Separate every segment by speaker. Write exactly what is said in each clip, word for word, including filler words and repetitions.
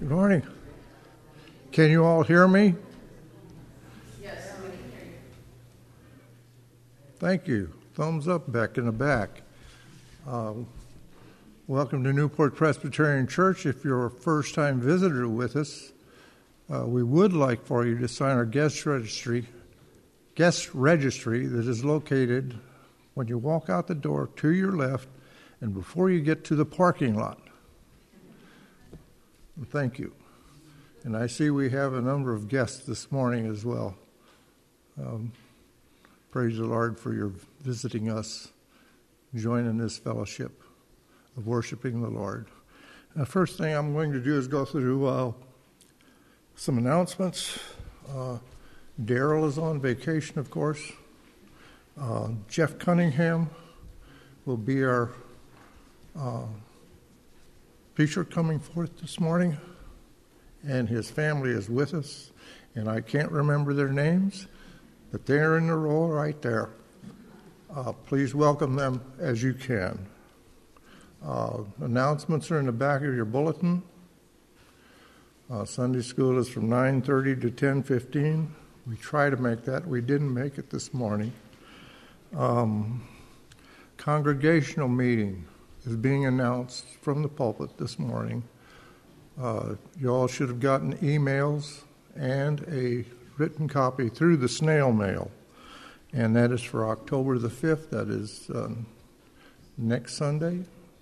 Speaker 1: Good morning. Can you all hear me?
Speaker 2: Yes, we can hear you.
Speaker 1: Thank you. Thumbs up back in the back. Uh, welcome to Newport Presbyterian Church. If you're a first-time visitor with us, uh, we would like for you to sign our guest registry, guest registry that is located when you walk out the door to your left and before you get to the parking lot. Thank you. And I see we have a number of guests this morning as well. Um, praise the Lord for your visiting us, joining this fellowship of worshiping the Lord. The first thing I'm going to do is go through uh, some announcements. Uh, Daryl is on vacation, of course. Uh, Jeff Cunningham will be our uh, preacher coming forth this morning, and his family is with us, and I can't remember their names, but they're in the row right there. Uh, please welcome them as you can. Uh, announcements are in the back of your bulletin. Uh, Sunday school is from nine thirty to ten fifteen. We try to make that. We didn't make it this morning. Um, congregational meeting is being announced from the pulpit this morning. Uh, you all should have gotten emails and a written copy through the snail mail, and that is for October the fifth. That is um, next Sunday.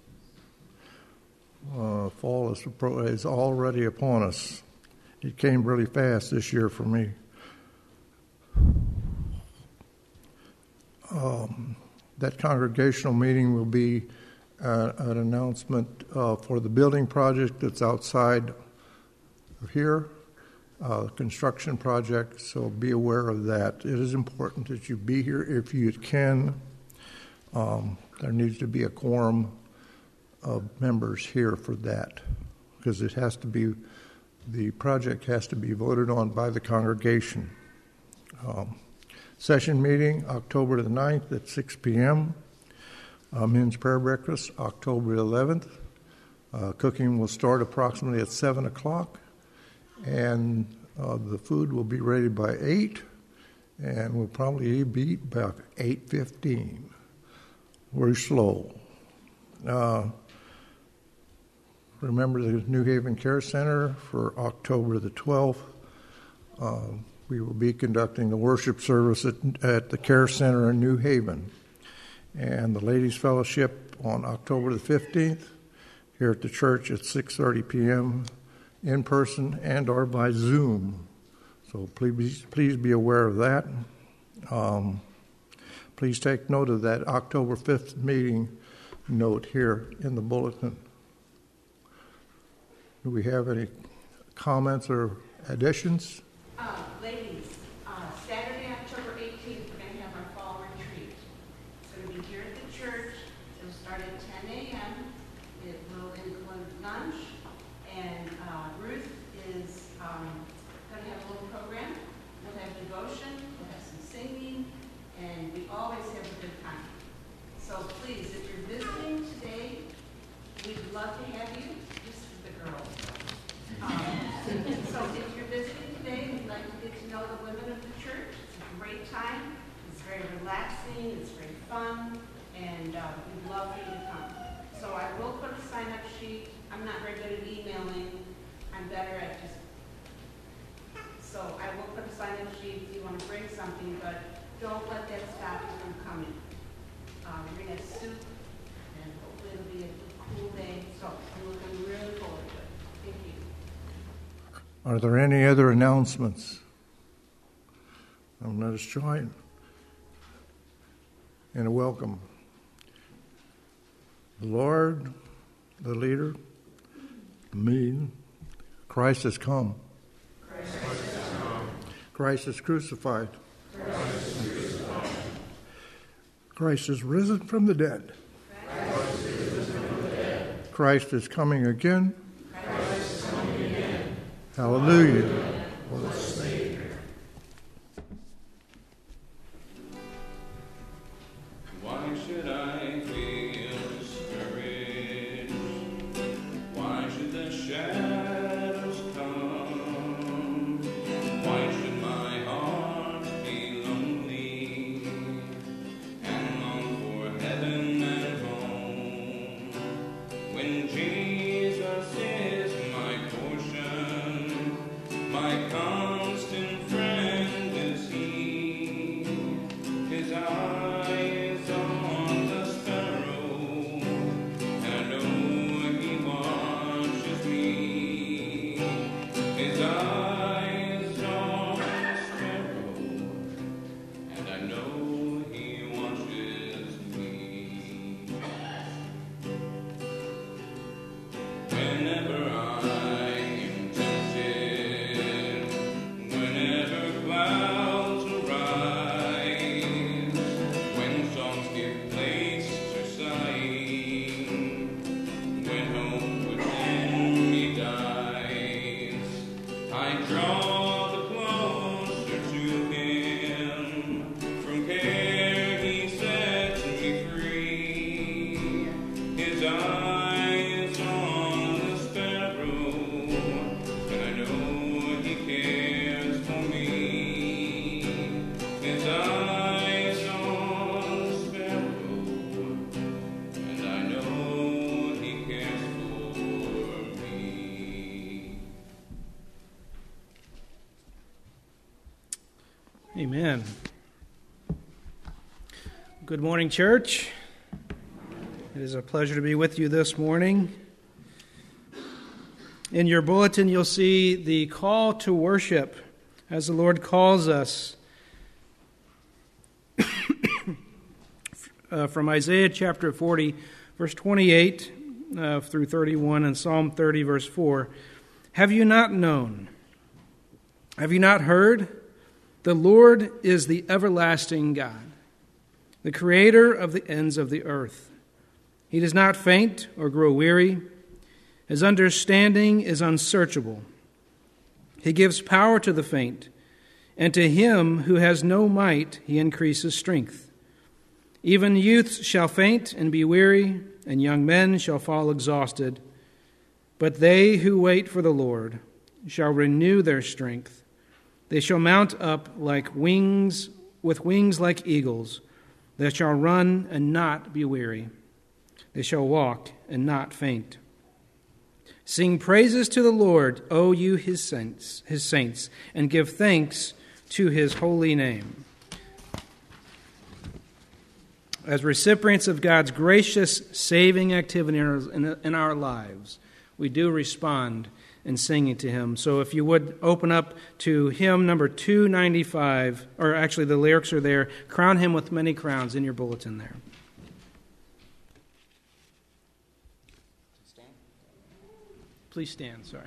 Speaker 1: Uh, fall is, is already upon us. It came really fast this year for me. Um, that congregational meeting will be uh, an announcement uh, for the building project that's outside of here, uh, construction project, so be aware of that. It is important that you be here if you can. Um, there needs to be a quorum of members here for that, because it has to be, the project has to be voted on by the congregation. Um, session meeting, October the ninth at six p.m. Uh, men's prayer breakfast, October eleventh. Uh, cooking will start approximately at seven o'clock, and uh, the food will be ready by eight, and will probably be about eight fifteen. We're slow. Uh, remember the New Haven Care Center for October the twelfth. Uh, we will be conducting the worship service at, at the Care Center in New Haven. And the Ladies' Fellowship on October the fifteenth here at the church at six thirty p.m. in person and or by Zoom. So please, please be aware of that. Um, please take note of that October fifth meeting note here in the bulletin. Do we have any comments or additions?
Speaker 2: Uh, ladies, uh, Saturday, October eighteenth, we're going to have our fall retreat. It's going to be here at the church. It will start at ten a.m. It will include lunch, and uh, Ruth is um, going to have a little program. We'll have devotion, we'll have some singing, and we always have a good time. So please, if you're visiting today, we'd love to have you. This is the girls. Um, so if you're visiting today, we'd like to get to know the women of the church. It's a great time. It's very relaxing. It's very fun. And uh, we'd love for you to come. So I will put a sign-up sheet. I'm not very good at emailing. I'm better at just... So I will put a sign-up sheet if you want to bring something, but don't let that stop you from coming. Um, we're going to have soup, and hopefully it'll be a cool day. So I'm looking really forward to it. Thank you.
Speaker 1: Are there any other announcements? Um, let us join in a welcome. The Lord, the leader, me, Christ has come.
Speaker 3: Christ has come.
Speaker 1: Christ is crucified.
Speaker 3: Christ is crucified.
Speaker 1: Christ is risen from the dead.
Speaker 3: Christ is risen from the dead.
Speaker 1: Christ is coming again.
Speaker 3: Christ is coming again.
Speaker 1: Hallelujah.
Speaker 3: For the Savior.
Speaker 4: Why should I feel discouraged? Why should the shadows I draw the closer to him. From care he sets me free. His eye is on the sparrow, and I know he cares for me. His eye is on the sparrow, and I know he cares for me.
Speaker 5: Amen. Good morning, church. It is a pleasure to be with you this morning. In your bulletin, you'll see the call to worship as the Lord calls us uh, from Isaiah chapter forty, verse twenty-eight uh, through thirty-one, and Psalm thirty, verse four. Have you not known? Have you not heard? The Lord is the everlasting God, the creator of the ends of the earth. He does not faint or grow weary. His understanding is unsearchable. He gives power to the faint, and to him who has no might he increases strength. Even youths shall faint and be weary, and young men shall fall exhausted. But they who wait for the Lord shall renew their strength. They shall mount up like wings, with wings like eagles. They shall run and not be weary. They shall walk and not faint. Sing praises to the Lord, O you his saints, his saints, and give thanks to his holy name. As recipients of God's gracious saving activity in our, in our lives, we do respond in singing to him. So if you would open up to hymn number two ninety-five, or actually the lyrics are there, Crown Him with Many Crowns, in your bulletin there.
Speaker 4: Stand.
Speaker 5: Please stand, sorry.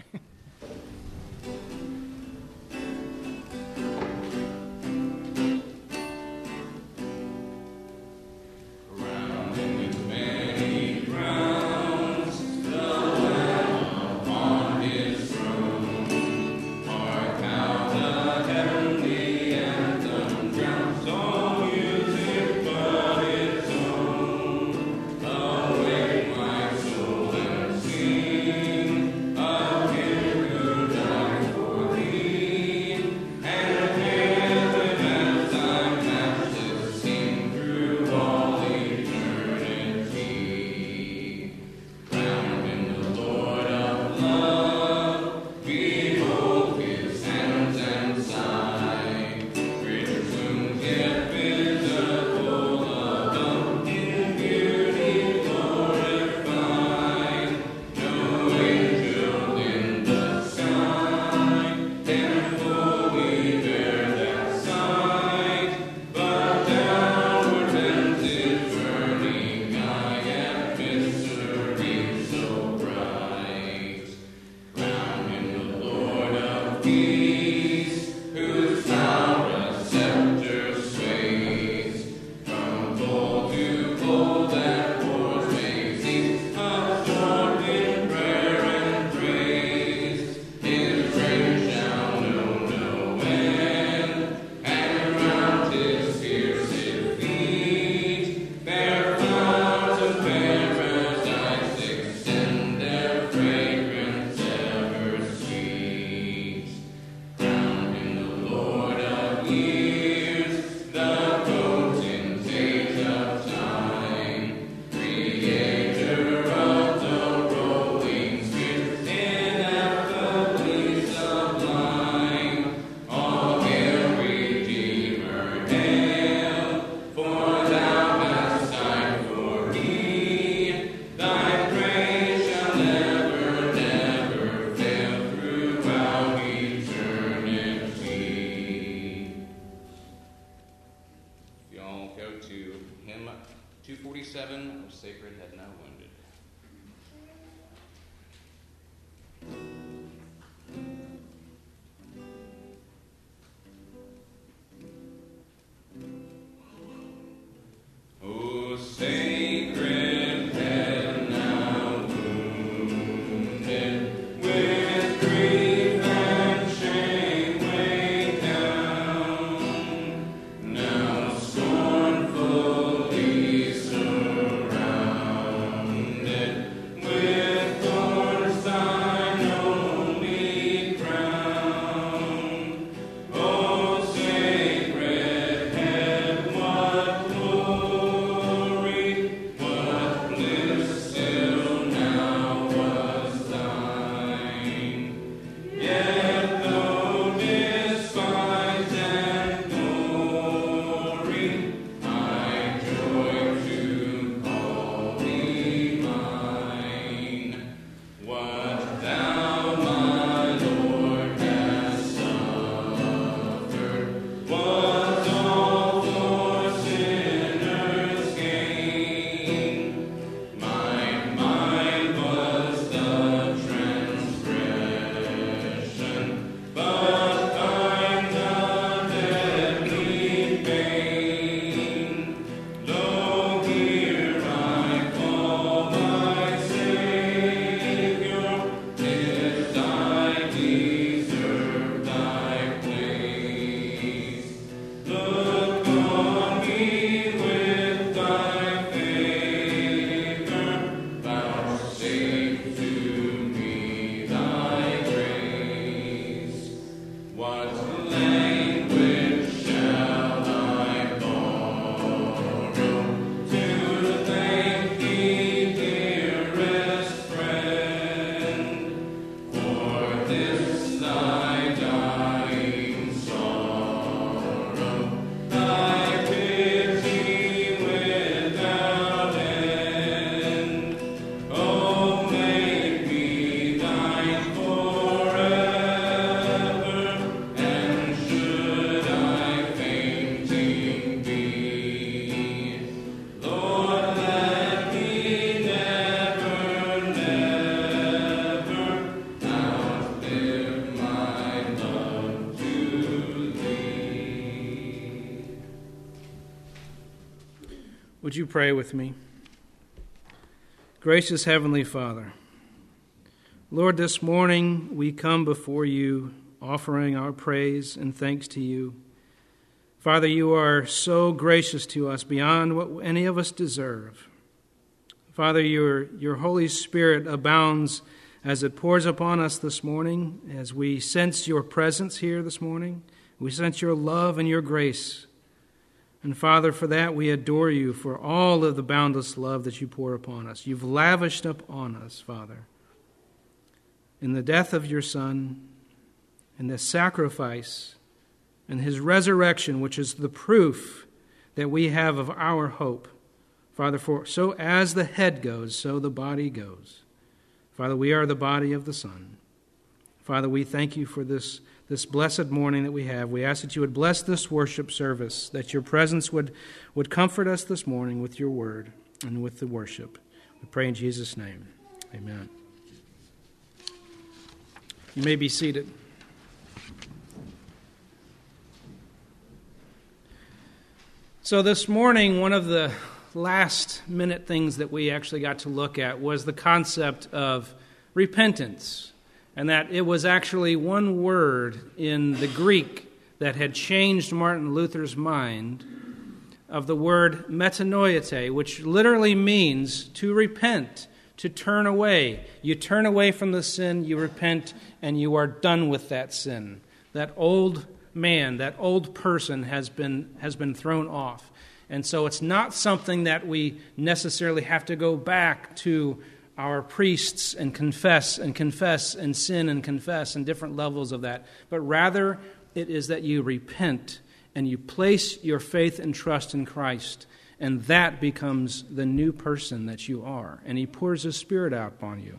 Speaker 5: Would you pray with me? Gracious Heavenly Father, Lord, this morning we come before you offering our praise and thanks to you. Father, you are so gracious to us beyond what any of us deserve. Father, your, your Holy Spirit abounds as it pours upon us this morning, as we sense your presence here this morning. We sense your love and your grace. And Father, for that we adore you for all of the boundless love that you pour upon us. You've lavished upon us, Father, in the death of your Son, in the sacrifice, and his resurrection, which is the proof that we have of our hope. Father, for so as the head goes, so the body goes. Father, we are the body of the Son. Father, we thank you for this This blessed morning that we have. We ask that you would bless this worship service, that your presence would, would comfort us this morning with your word and with the worship. We pray in Jesus' name. Amen. You may be seated. So this morning, one of the last minute things that we actually got to look at was the concept of repentance. And that it was actually one word in the Greek that had changed Martin Luther's mind, of the word metanoia, which literally means to repent, to turn away. You turn away from the sin, you repent, and you are done with that sin. That old man, that old person has been has been thrown off. And so it's not something that we necessarily have to go back to our priests and confess and confess and sin and confess and different levels of that. But rather, it is that you repent and you place your faith and trust in Christ, and that becomes the new person that you are. And he pours his Spirit out upon you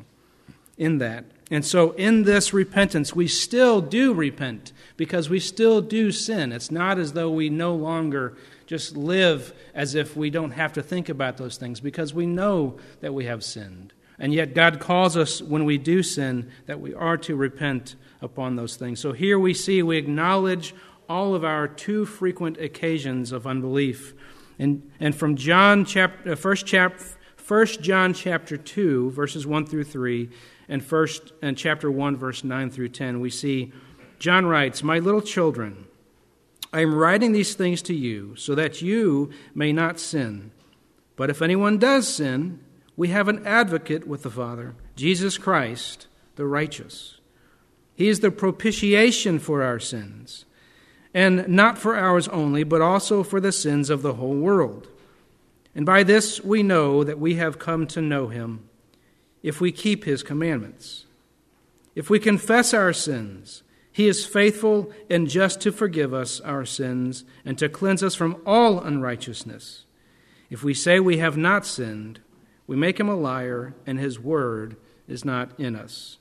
Speaker 5: in that. And so in this repentance, we still do repent because we still do sin. It's not as though we no longer just live as if we don't have to think about those things, because we know that we have sinned. And yet God calls us, when we do sin, that we are to repent upon those things. So here we see, we acknowledge all of our too frequent occasions of unbelief. And and from John chapter first chap First John chapter two, verses one through three, and first and chapter one, verse nine through ten, we see John writes, "My little children, I am writing these things to you so that you may not sin. But if anyone does sin, we have an advocate with the Father, Jesus Christ, the righteous. He is the propitiation for our sins, and not for ours only, but also for the sins of the whole world. And by this we know that we have come to know him, if we keep his commandments. If we confess our sins, he is faithful and just to forgive us our sins and to cleanse us from all unrighteousness. If we say we have not sinned, we make him a liar, and his word is not in us."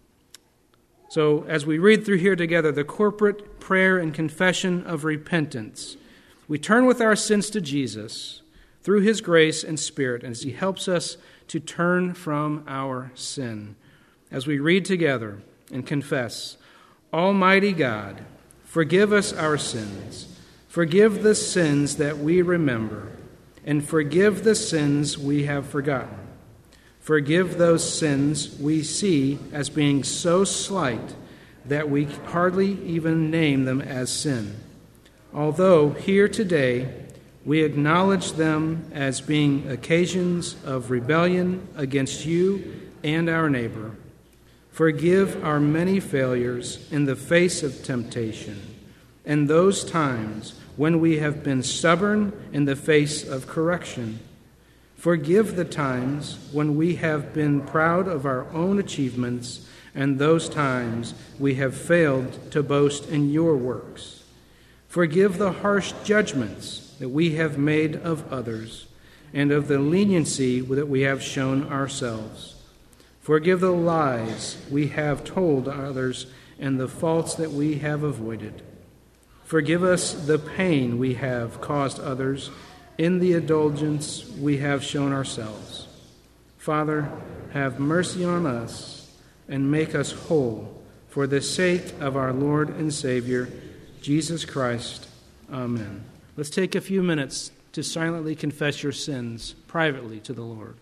Speaker 5: So as we read through here together, the corporate prayer and confession of repentance, we turn with our sins to Jesus through his grace and Spirit as he helps us to turn from our sin. As we read together and confess, "Almighty God, forgive us our sins. Forgive the sins that we remember, and forgive the sins we have forgotten. Forgive those sins we see as being so slight that we hardly even name them as sin, although here today we acknowledge them as being occasions of rebellion against you and our neighbor. Forgive our many failures in the face of temptation, and those times when we have been stubborn in the face of correction. Forgive the times when we have been proud of our own achievements, and those times we have failed to boast in your works. Forgive the harsh judgments that we have made of others, and of the leniency that we have shown ourselves. Forgive the lies we have told others, and the faults that we have avoided. Forgive us the pain we have caused others in the indulgence we have shown ourselves. Father, have mercy on us and make us whole for the sake of our Lord and Savior, Jesus Christ. Amen." Let's take a few minutes to silently confess your sins privately to the Lord.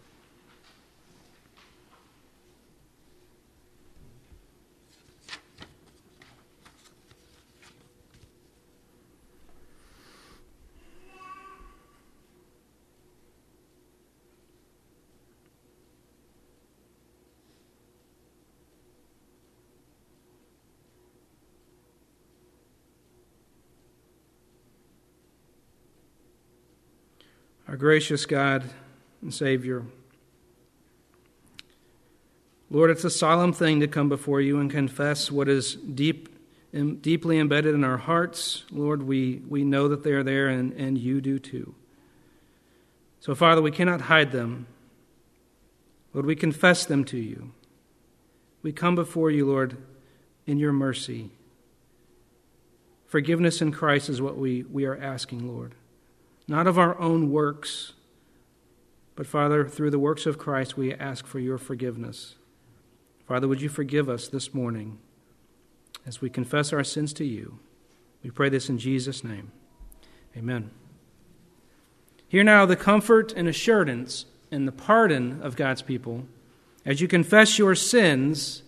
Speaker 5: Our gracious God and Savior, Lord, it's a solemn thing to come before you and confess what is deep, deeply embedded in our hearts. Lord, we, we know that they are there, and, and you do too. So, Father, we cannot hide them. Lord, we confess them to you. We come before you, Lord, in your mercy. Forgiveness in Christ is what we, we are asking, Lord. Not of our own works, but, Father, through the works of Christ, we ask for your forgiveness. Father, would you forgive us this morning as we confess our sins to you? We pray this in Jesus' name. Amen. Hear now the comfort and assurance and the pardon of God's people as you confess your sins,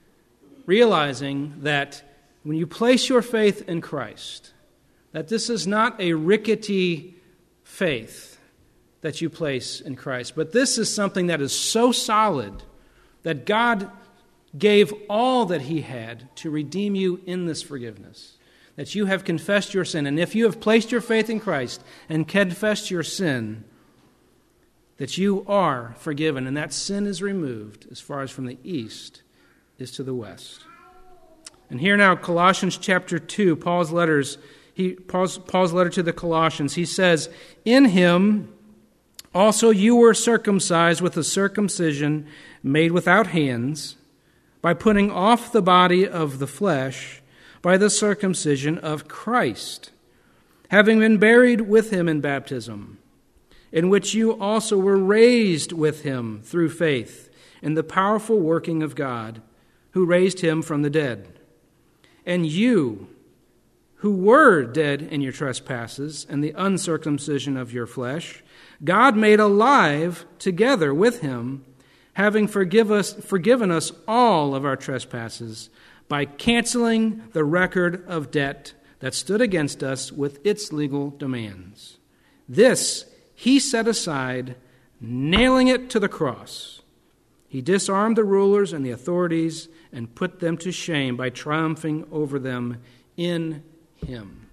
Speaker 5: realizing that when you place your faith in Christ, that this is not a rickety faith that you place in Christ, but this is something that is so solid that God gave all that he had to redeem you in this forgiveness, that you have confessed your sin. And if you have placed your faith in Christ and confessed your sin, that you are forgiven, and that sin is removed as far as from the east is to the west. And here now, Colossians chapter two, Paul's letters, he Paul's, Paul's letter to the Colossians, he says, "In him also you were circumcised with a circumcision made without hands, by putting off the body of the flesh by the circumcision of Christ, having been buried with him in baptism, in which you also were raised with him through faith in the powerful working of God, who raised him from the dead. And you, who were dead in your trespasses and the uncircumcision of your flesh, God made alive together with him, having forgive us, forgiven us all of our trespasses by canceling the record of debt that stood against us with its legal demands. This he set aside, nailing it to the cross. He disarmed the rulers and the authorities and put them to shame by triumphing over them in him."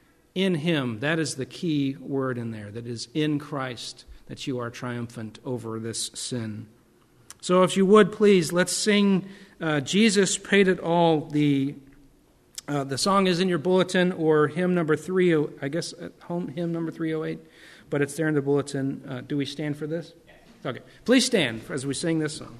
Speaker 5: In him, that is the key word in there, that is in Christ, that you are triumphant over this sin. So if you would, please, let's sing uh, Jesus Paid It All. The uh, the song is in your bulletin, or hymn number three, I guess at home, hymn number three oh eight, but it's there in the bulletin. Uh, do we stand for this? Yes. Okay. Please stand as we sing this song.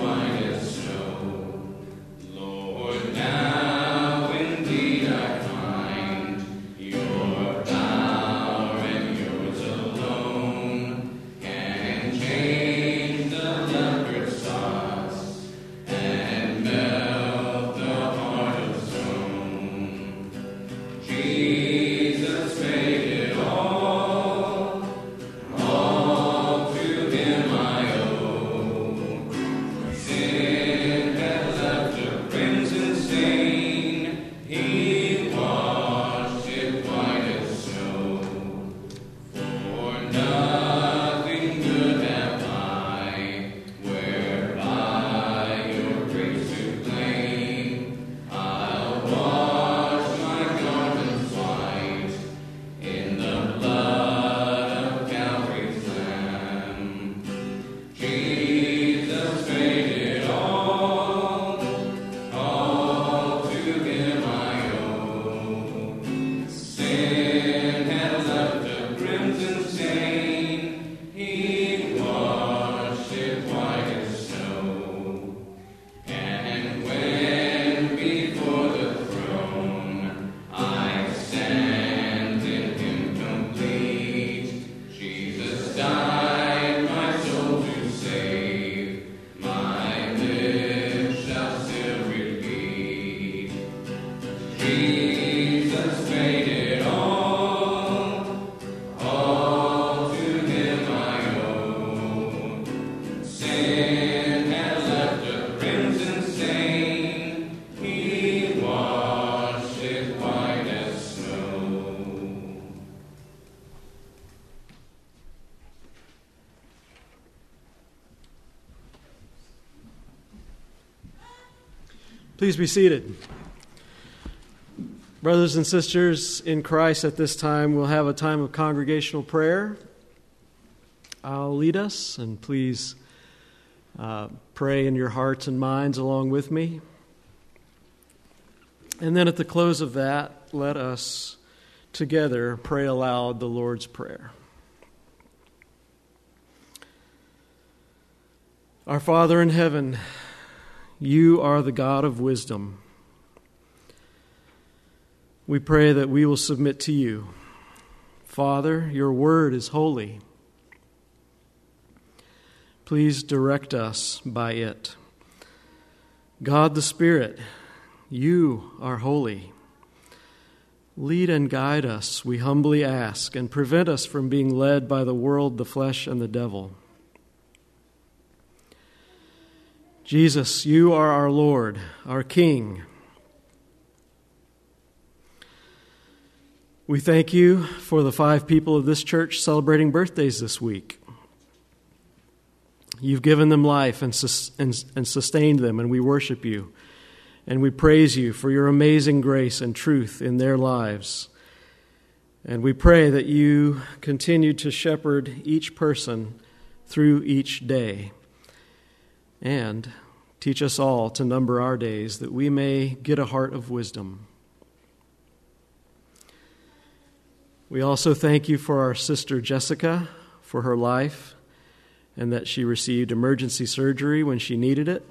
Speaker 4: Lord, now indeed I find Jesus paid it all, all to him I owe. Sin had left a crimson stain, he washed it white as snow.
Speaker 6: Please be seated. Brothers and sisters in Christ, at this time we'll have a time of congregational prayer. I'll lead us, and please uh, pray in your hearts and minds along with me. And then at the close of that, let us together pray aloud the Lord's Prayer. Our Father in heaven, you are the God of wisdom. We pray that we will submit to you. Father, your word is holy. Please direct us by it. God the Spirit, you are holy. Lead and guide us, we humbly ask, and prevent us from being led by the world, the flesh, and the devil. Jesus, you are our Lord, our King. We thank you for the five people of this church celebrating birthdays this week. You've given them life and, sus- and, and sustained them, and we worship you. And we praise you for your amazing grace and truth in their lives. And we pray that you continue to shepherd each person through each day. And teach us all to number our days, that we may get a heart of wisdom. We also thank you for our sister Jessica, for her life, and that she received emergency surgery when she needed it.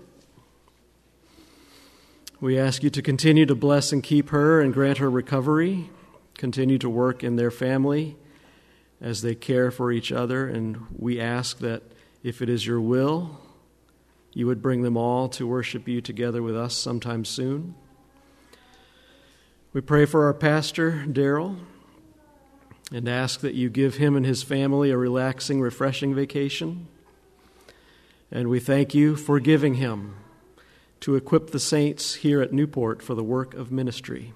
Speaker 6: We ask you to continue to bless and keep her and grant her recovery, continue to work in their family as they care for each other, and we ask that if it is your will, you would bring them all to worship you together with us sometime soon. We pray for our pastor, Daryl, and ask that you give him and his family a relaxing, refreshing vacation. And we thank you for giving him to equip the saints here at Newport for the work of ministry.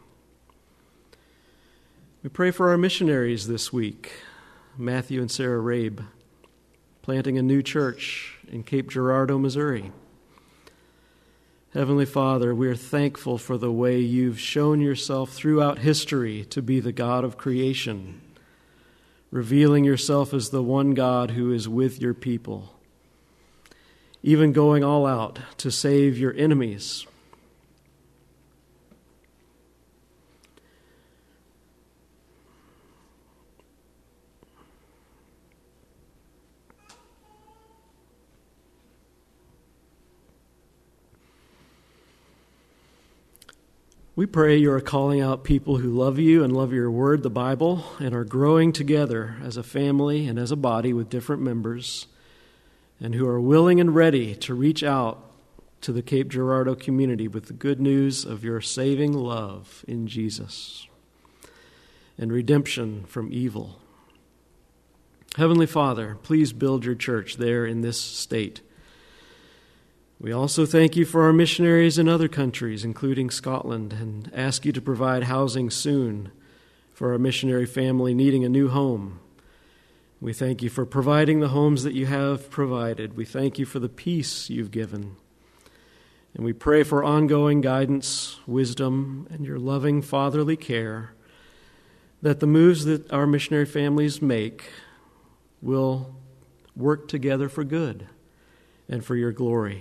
Speaker 6: We pray for our missionaries this week, Matthew and Sarah Rabe, planting a new church in Cape Girardeau, Missouri. Heavenly Father, we are thankful for the way you've shown yourself throughout history to be the God of creation, revealing yourself as the one God who is with your people, even going all out to save your enemies. We pray you are calling out people who love you and love your word, the Bible, and are growing together as a family and as a body with different members, and who are willing and ready to reach out to the Cape Girardeau community with the good news of your saving love in Jesus and redemption from evil. Heavenly Father, please build your church there in this state. We also thank you for our missionaries in other countries, including Scotland, and ask you to provide housing soon for our missionary family needing a new home. We thank you for providing the homes that you have provided. We thank you for the peace you've given. And we pray for ongoing guidance, wisdom, and your loving fatherly care, that the moves that our missionary families make will work together for good and for your glory.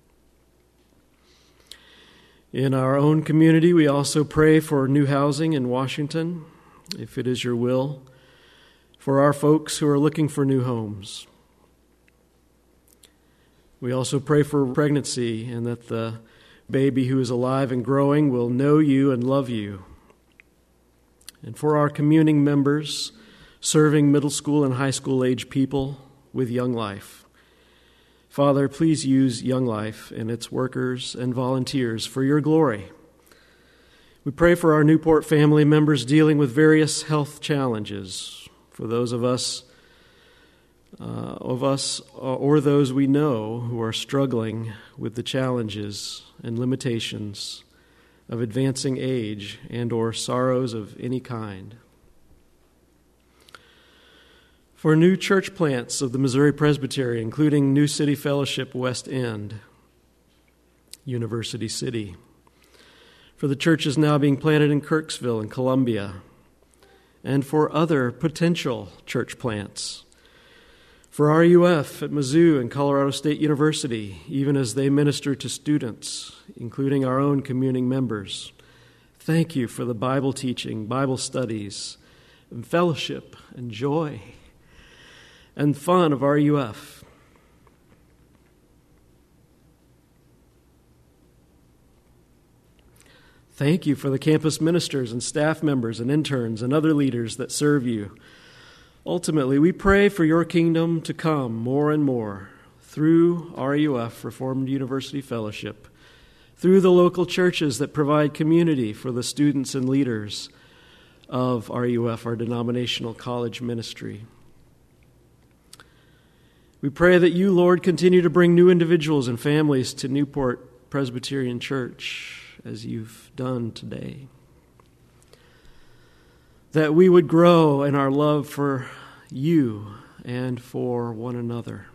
Speaker 6: In our own community, we also pray for new housing in Washington, if it is your will, for our folks who are looking for new homes. We also pray for pregnancy and that the baby who is alive and growing will know you and love you. And for our communing members serving middle school and high school age people with Young Life. Father, please use Young Life and its workers and volunteers for your glory. We pray for our Newport family members dealing with various health challenges, for those of us uh, of us or those we know who are struggling with the challenges and limitations of advancing age and or sorrows of any kind. For new church plants of the Missouri Presbytery, including New City Fellowship West End, University City. For the churches now being planted in Kirksville and Columbia, and for other potential church plants. For R U F at Mizzou and Colorado State University, even as they minister to students, including our own communing members. Thank you for the Bible teaching, Bible studies, and fellowship and joy and fun of R U F. Thank you for the campus ministers and staff members and interns and other leaders that serve you. Ultimately, we pray for your kingdom to come more and more through R U F, Reformed University Fellowship, through the local churches that provide community for the students and leaders of R U F, our denominational college ministry. We pray that you, Lord, continue to bring new individuals and families to Newport Presbyterian Church, as you've done today. That we would grow in our love for you and for one another.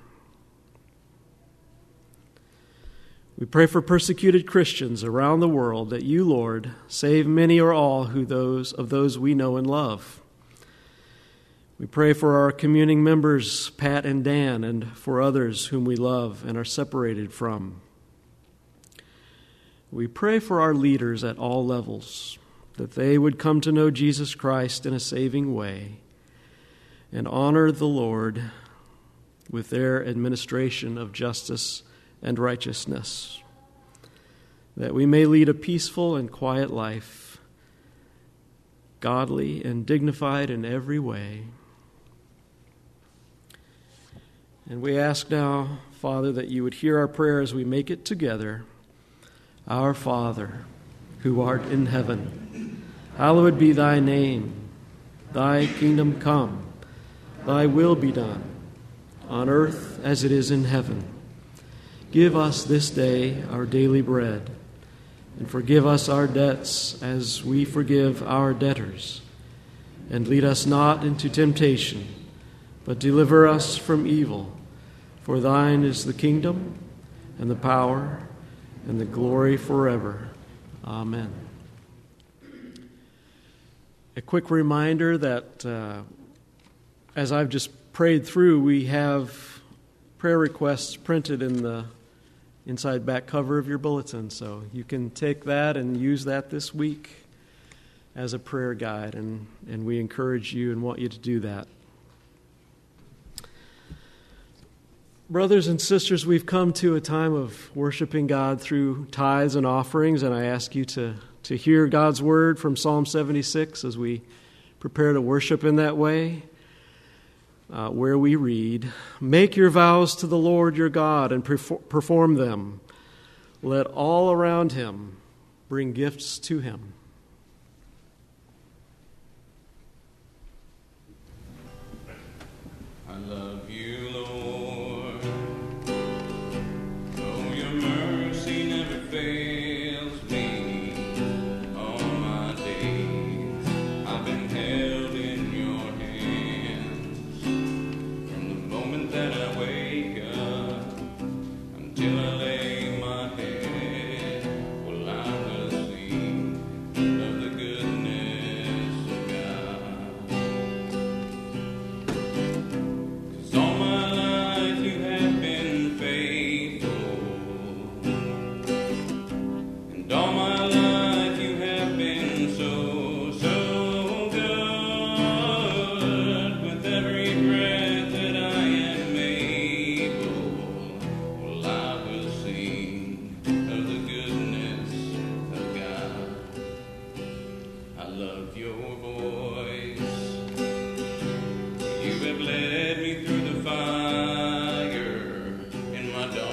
Speaker 6: We pray for persecuted Christians around the world, that you, Lord, save many or all who those of those we know and love. We pray for our communing members, Pat and Dan, and for others whom we love and are separated from. We pray for our leaders at all levels, that they would come to know Jesus Christ in a saving way and honor the Lord with their administration of justice and righteousness, that we may lead a peaceful and quiet life, godly and dignified in every way. And we ask now, Father, that you would hear our prayer as we make it together. Our Father, who art in heaven, hallowed be thy name. Thy kingdom come, thy will be done, on earth as it is in heaven. Give us this day our daily bread, and forgive us our debts as we forgive our debtors. And lead us not into temptation, but deliver us from evil. For thine is the kingdom, and the power, and the glory forever. Amen. A quick reminder that uh, as I've just prayed through, we have prayer requests printed in the inside back cover of your bulletin. So you can take that and use that this week as a prayer guide, and, and we encourage you and want you to do that. Brothers and sisters, we've come to a time of worshiping God through tithes and offerings, and I ask you to, to hear God's word from Psalm seventy-six as we prepare to worship in that way, uh, where we read, "Make your vows to the Lord your God and perform them. Let all around him bring gifts to him."
Speaker 4: I love you, Lord.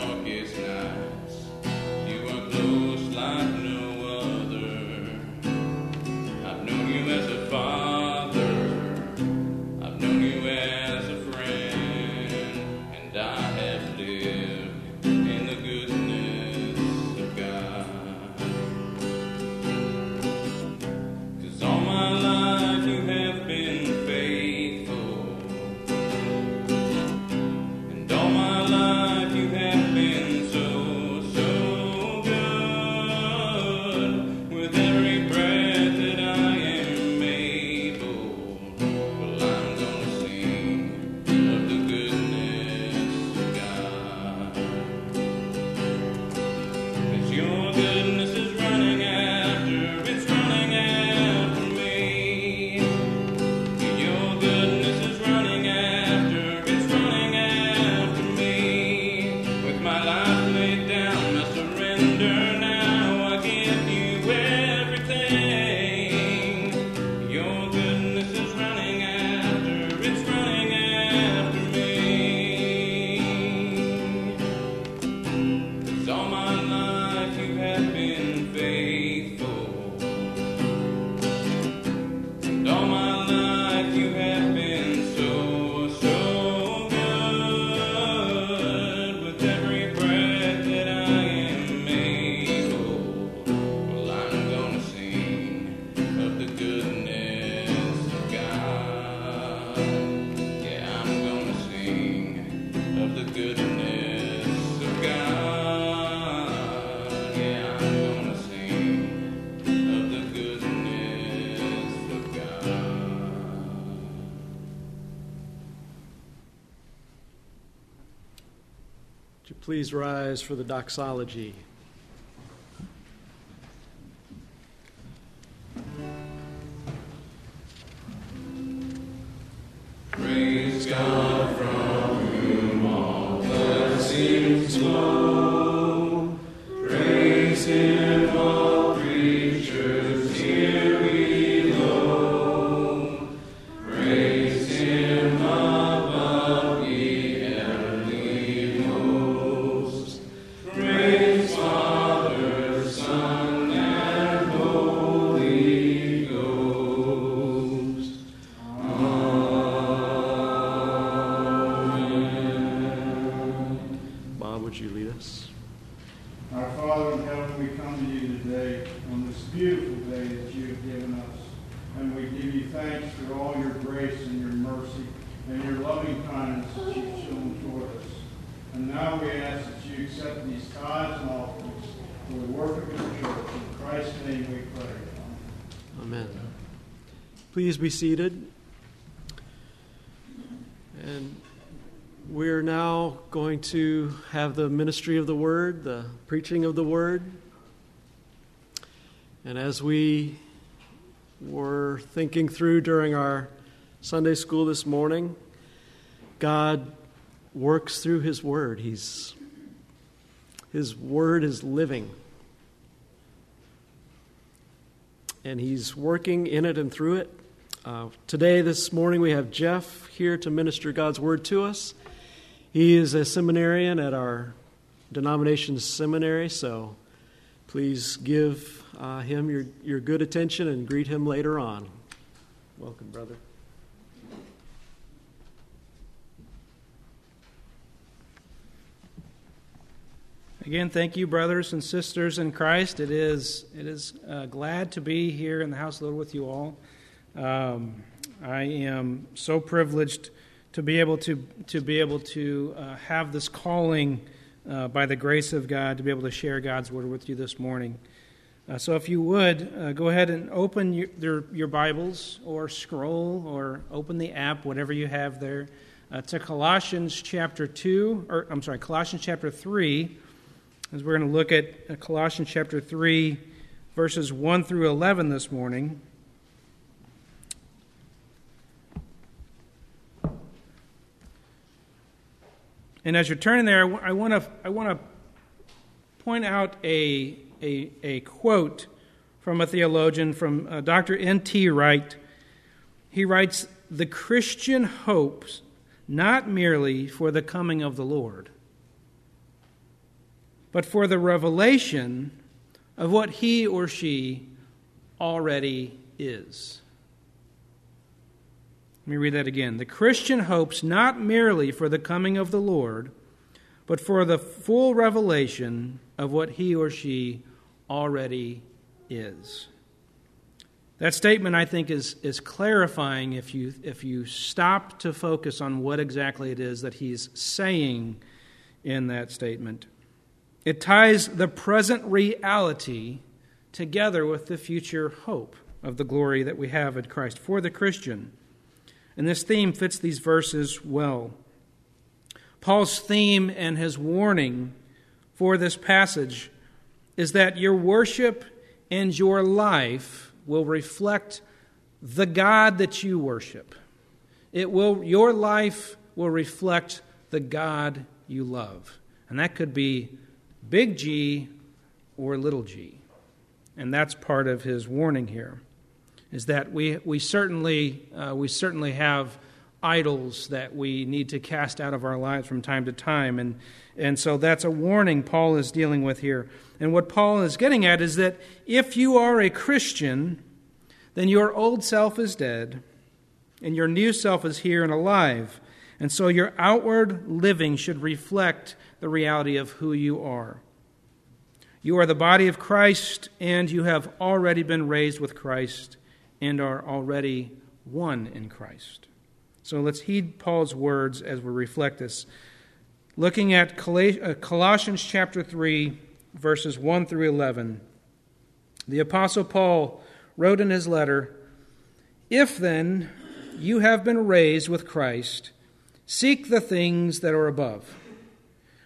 Speaker 4: Like no other.
Speaker 6: Please rise for the doxology.
Speaker 4: Praise God from whom all blessings flow. Praise Him, all creatures here below. Praise Him above, ye heavenly hosts. Praise Father, Son, and Holy Ghost.
Speaker 6: Bob, would you lead us?
Speaker 7: Our Father in heaven, we come to you today on this beautiful day that you have given us. And we give you thanks for all your grace and your mercy and your loving kindness that you've shown toward us. And now we ask that you accept these tithes and offerings for the work of your church. In Christ's name we pray.
Speaker 6: Amen. Please be seated. And we're now going to have the ministry of the Word, the preaching of the Word. And as we were thinking through during our Sunday school this morning, God works through His Word. He's, His Word is living. And He's working in it and through it. Uh, today, this morning, we have Jeff here to minister God's Word to us. He is a seminarian at our denomination's seminary, so please give uh, him your, your good attention and greet him later on. Welcome, brother.
Speaker 5: Again, thank you, brothers and sisters in Christ. It is it is uh, glad to be here in the house of the Lord with you all. Um, I am so privileged to be able to to be able to uh, have this calling uh, by the grace of God to be able to share God's word with you this morning. Uh, so, if you would uh, go ahead and open your, your your Bibles or scroll or open the app, whatever you have there, uh, to Colossians chapter two, or I'm sorry, Colossians chapter three. As we're going to look at Colossians chapter three, verses one through eleven this morning. And as you're turning there, I want to I want to point out a, a a quote from a theologian, from uh, Doctor N T Wright. He writes, "The Christian hopes not merely for the coming of the Lord, but for the revelation of what he or she already is." Let me read that again. "The Christian hopes not merely for the coming of the Lord, but for the full revelation of what he or she already is." That statement, I think, is, is clarifying if you if you stop to focus on what exactly it is that he's saying in that statement. It ties the present reality together with the future hope of the glory that we have in Christ for the Christian. And this theme fits these verses well. Paul's theme and his warning for this passage is that your worship and your life will reflect the God that you worship. It will, your life will reflect the God you love. And that could be big G or little g. And that's part of his warning here, is that we we certainly uh, we certainly have idols that we need to cast out of our lives from time to time. And, and so that's a warning Paul is dealing with here. And what Paul is getting at is that if you are a Christian, then your old self is dead, and your new self is here and alive. And so your outward living should reflect the reality of who you are. You are the body of Christ, and you have already been raised with Christ and are already one in Christ. So let's heed Paul's words as we reflect this. Looking at Colossians chapter three, verses one through eleven, the Apostle Paul wrote in his letter, "If then you have been raised with Christ, seek the things that are above,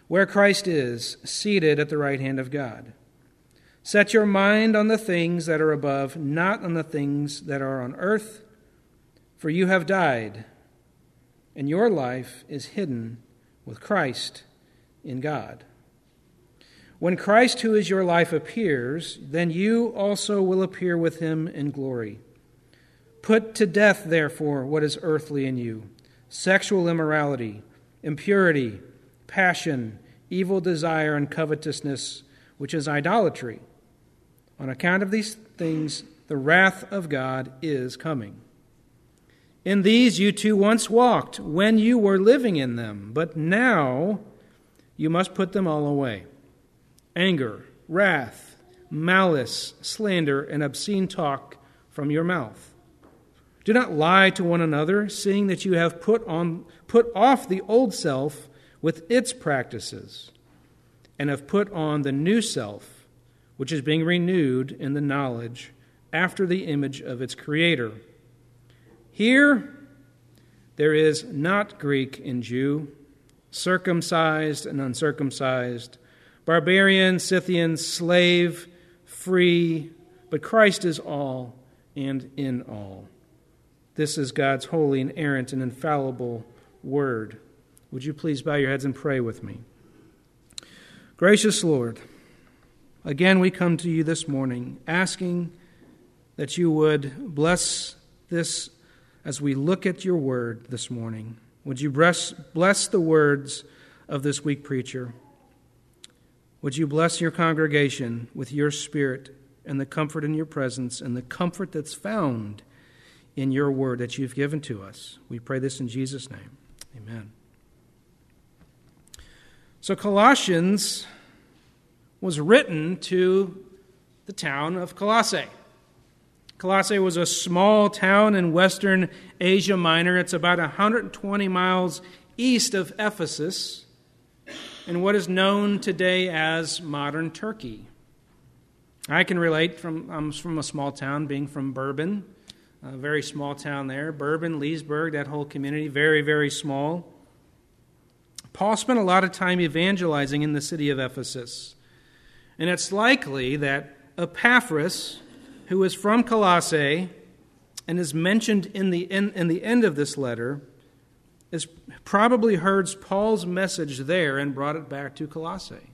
Speaker 5: where Christ is, seated at the right hand of God. Set your mind on the things that are above, not on the things that are on earth, for you have died, and your life is hidden with Christ in God. When Christ, who is your life, appears, then you also will appear with him in glory. Put to death, therefore, what is earthly in you: sexual immorality, impurity, passion, evil desire, and covetousness, which is idolatry. On account of these things, the wrath of God is coming. In these you too once walked when you were living in them, but now you must put them all away: anger, wrath, malice, slander, and obscene talk from your mouth. Do not lie to one another, seeing that you have put on put off the old self with its practices, and have put on the new self, which is being renewed in the knowledge after the image of its Creator. Here there is not Greek and Jew, circumcised and uncircumcised, barbarian, Scythian, slave, free, but Christ is all and in all. This is God's holy, inerrant, and infallible word. Would you please bow your heads and pray with me? Gracious Lord, again we come to you this morning asking that you would bless this as we look at your word this morning. Would you bless, bless the words of this weak preacher? Would you bless your congregation with your spirit and the comfort in your presence and the comfort that's found in your word that you've given to us? We pray this in Jesus' name. Amen. So Colossians was written to the town of Colossae. Colossae was a small town in western Asia Minor. It's about one hundred twenty miles east of Ephesus, in what is known today as modern Turkey. I can relate. From I'm from a small town, being from Bourbon, a very small town there. Bourbon, Leesburg, that whole community, very, very small. Paul spent a lot of time evangelizing in the city of Ephesus. And it's likely that Epaphras, who is from Colossae and is mentioned in the, in, in the end of this letter, is probably heard Paul's message there and brought it back to Colossae.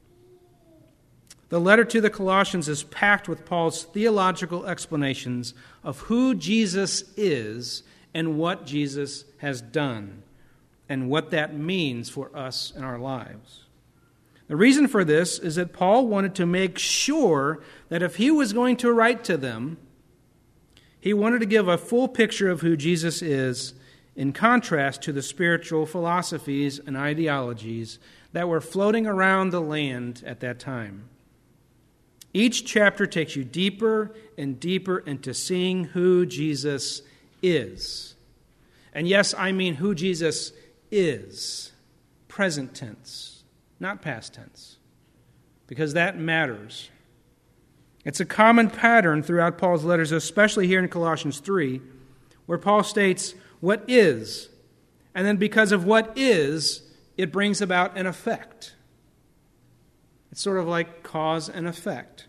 Speaker 5: The letter to the Colossians is packed with Paul's theological explanations of who Jesus is and what Jesus has done, and what that means for us in our lives. The reason for this is that Paul wanted to make sure that if he was going to write to them, he wanted to give a full picture of who Jesus is, in contrast to the spiritual philosophies and ideologies that were floating around the land at that time. Each chapter takes you deeper and deeper into seeing who Jesus is. And yes, I mean who Jesus is, present tense, not past tense, because that matters. It's a common pattern throughout Paul's letters, especially here in Colossians three, where Paul states what is, and then because of what is, it brings about an effect. It's sort of like cause and effect.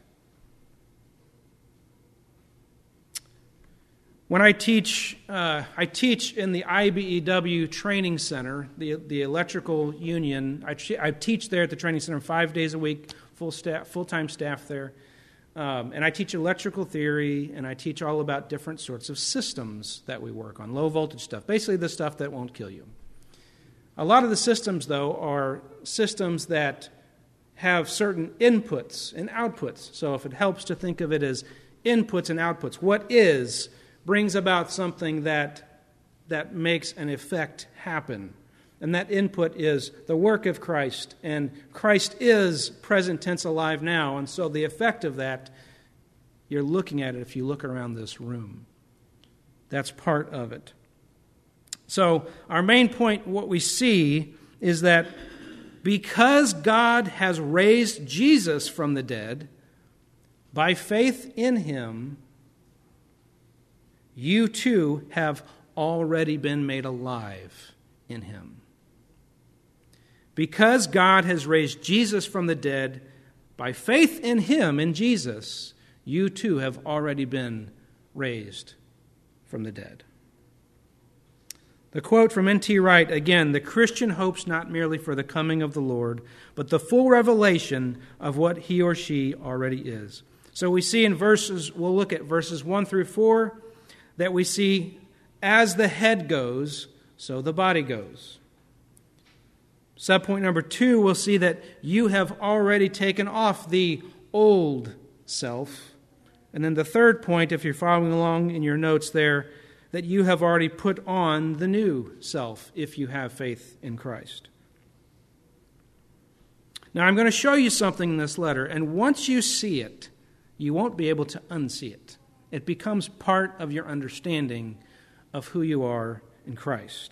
Speaker 5: When I teach, uh, I teach in the I B E W Training Center, the the electrical union. I, I teach there at the training center five days a week, full staff, full-time staff there. Um, and I teach electrical theory, and I teach all about different sorts of systems that we work on, low-voltage stuff, basically the stuff that won't kill you. A lot of the systems, though, are systems that have certain inputs and outputs. So if it helps to think of it as inputs and outputs, what is brings about something that that makes an effect happen. And that input is the work of Christ. And Christ is present tense alive now. And so the effect of that, you're looking at it if you look around this room. That's part of it. So our main point, what we see, is that because God has raised Jesus from the dead, by faith in him, you too have already been made alive in him. Because God has raised Jesus from the dead, by faith in him, in Jesus, you too have already been raised from the dead. The quote from N T Wright, again, the Christian hopes not merely for the coming of the Lord, but the full revelation of what he or she already is. So we see in verses, we'll look at verses one through four, that we see as the head goes, so the body goes. Subpoint number two, we'll see that you have already taken off the old self. And then the third point, if you're following along in your notes there, that you have already put on the new self if you have faith in Christ. Now, I'm going to show you something in this letter, and once you see it, you won't be able to unsee it. It becomes part of your understanding of who you are in Christ.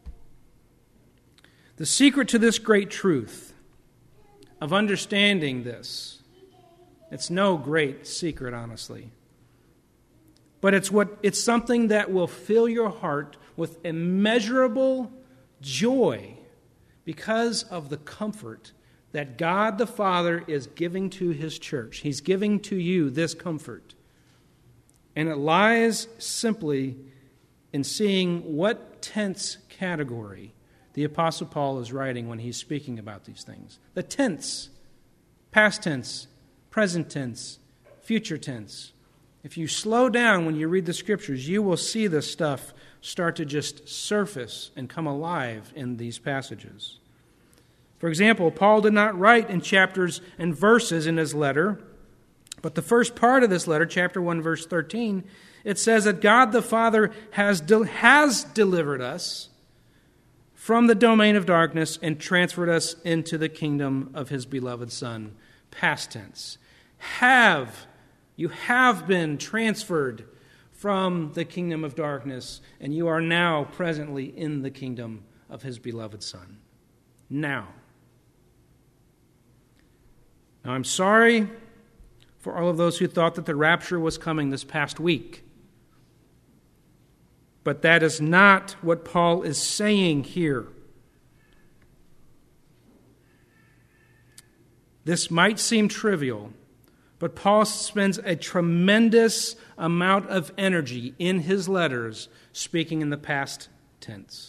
Speaker 5: The secret to this great truth of understanding this, it's no great secret, honestly. But it's what it's something that will fill your heart with immeasurable joy because of the comfort that God the Father is giving to his church. He's giving to you this comfort. And it lies simply in seeing what tense category the Apostle Paul is writing when he's speaking about these things. The tense, past tense, present tense, future tense. If you slow down when you read the Scriptures, you will see this stuff start to just surface and come alive in these passages. For example, Paul did not write in chapters and verses in his letter, but the first part of this letter, chapter one, verse thirteen, it says that God the Father has, de- has delivered us from the domain of darkness and transferred us into the kingdom of his beloved Son. Past tense. Have You have been transferred from the kingdom of darkness, and you are now presently in the kingdom of his beloved Son. Now. Now, I'm sorry for all of those who thought that the rapture was coming this past week. But that is not what Paul is saying here. This might seem trivial, but Paul spends a tremendous amount of energy in his letters speaking in the past tense,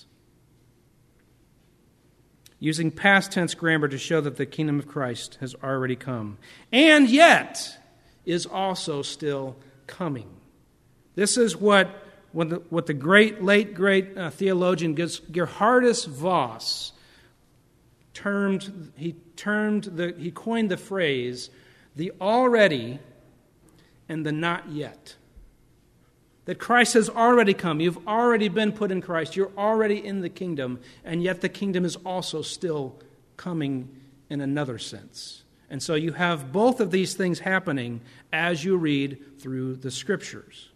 Speaker 5: using past tense grammar to show that the kingdom of Christ has already come, and yet is also still coming. This is what, what, the, what the great, late, great uh, theologian Gerhardus Voss termed, he termed, the, he coined the phrase, the already and the not yet. That Christ has already come. You've already been put in Christ. You're already in the kingdom, and yet the kingdom is also still coming in another sense. And so you have both of these things happening as you read through the Scriptures.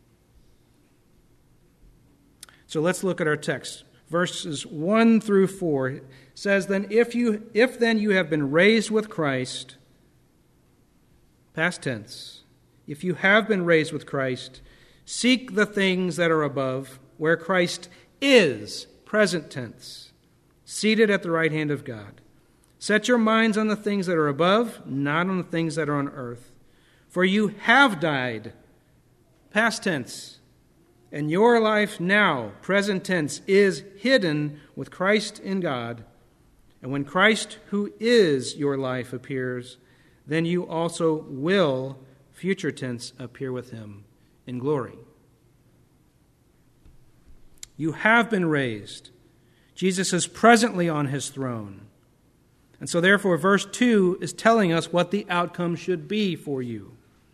Speaker 5: So let's look at our text. Verses one through four says, Then if you if then you have been raised with Christ, past tense, if you have been raised with Christ, seek the things that are above, where Christ is, present tense, seated at the right hand of God. Set your minds on the things that are above, not on the things that are on earth. For you have died, past tense, and your life now, present tense, is hidden with Christ in God. And when Christ, who is your life, appears, then you also will, future tense, appear with him in glory. You have been raised. Jesus is presently on his throne. And so therefore, verse two is telling us what the outcome should be for you.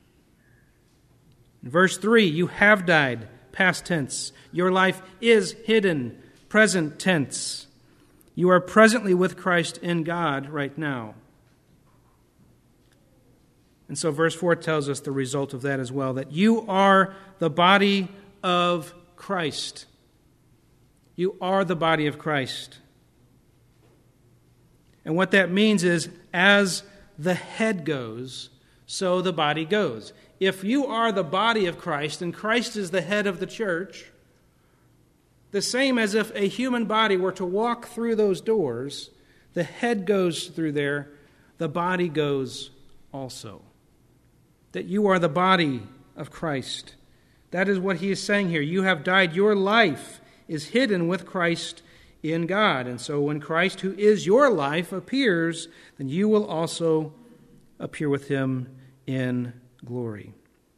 Speaker 5: In verse three, you have died, past tense. Your life is hidden, present tense. You are presently with Christ in God right now. And so verse four tells us the result of that as well, that you are the body of Christ. You are the body of Christ. And what that means is, as the head goes, so the body goes. If you are the body of Christ, and Christ is the head of the church, the same as if a human body were to walk through those doors, the head goes through there, the body goes also. That you are the body of Christ. That is what he is saying here. You have died. Your life is hidden with Christ in God. And so when Christ, who is your life, appears, then you will also appear with him in glory.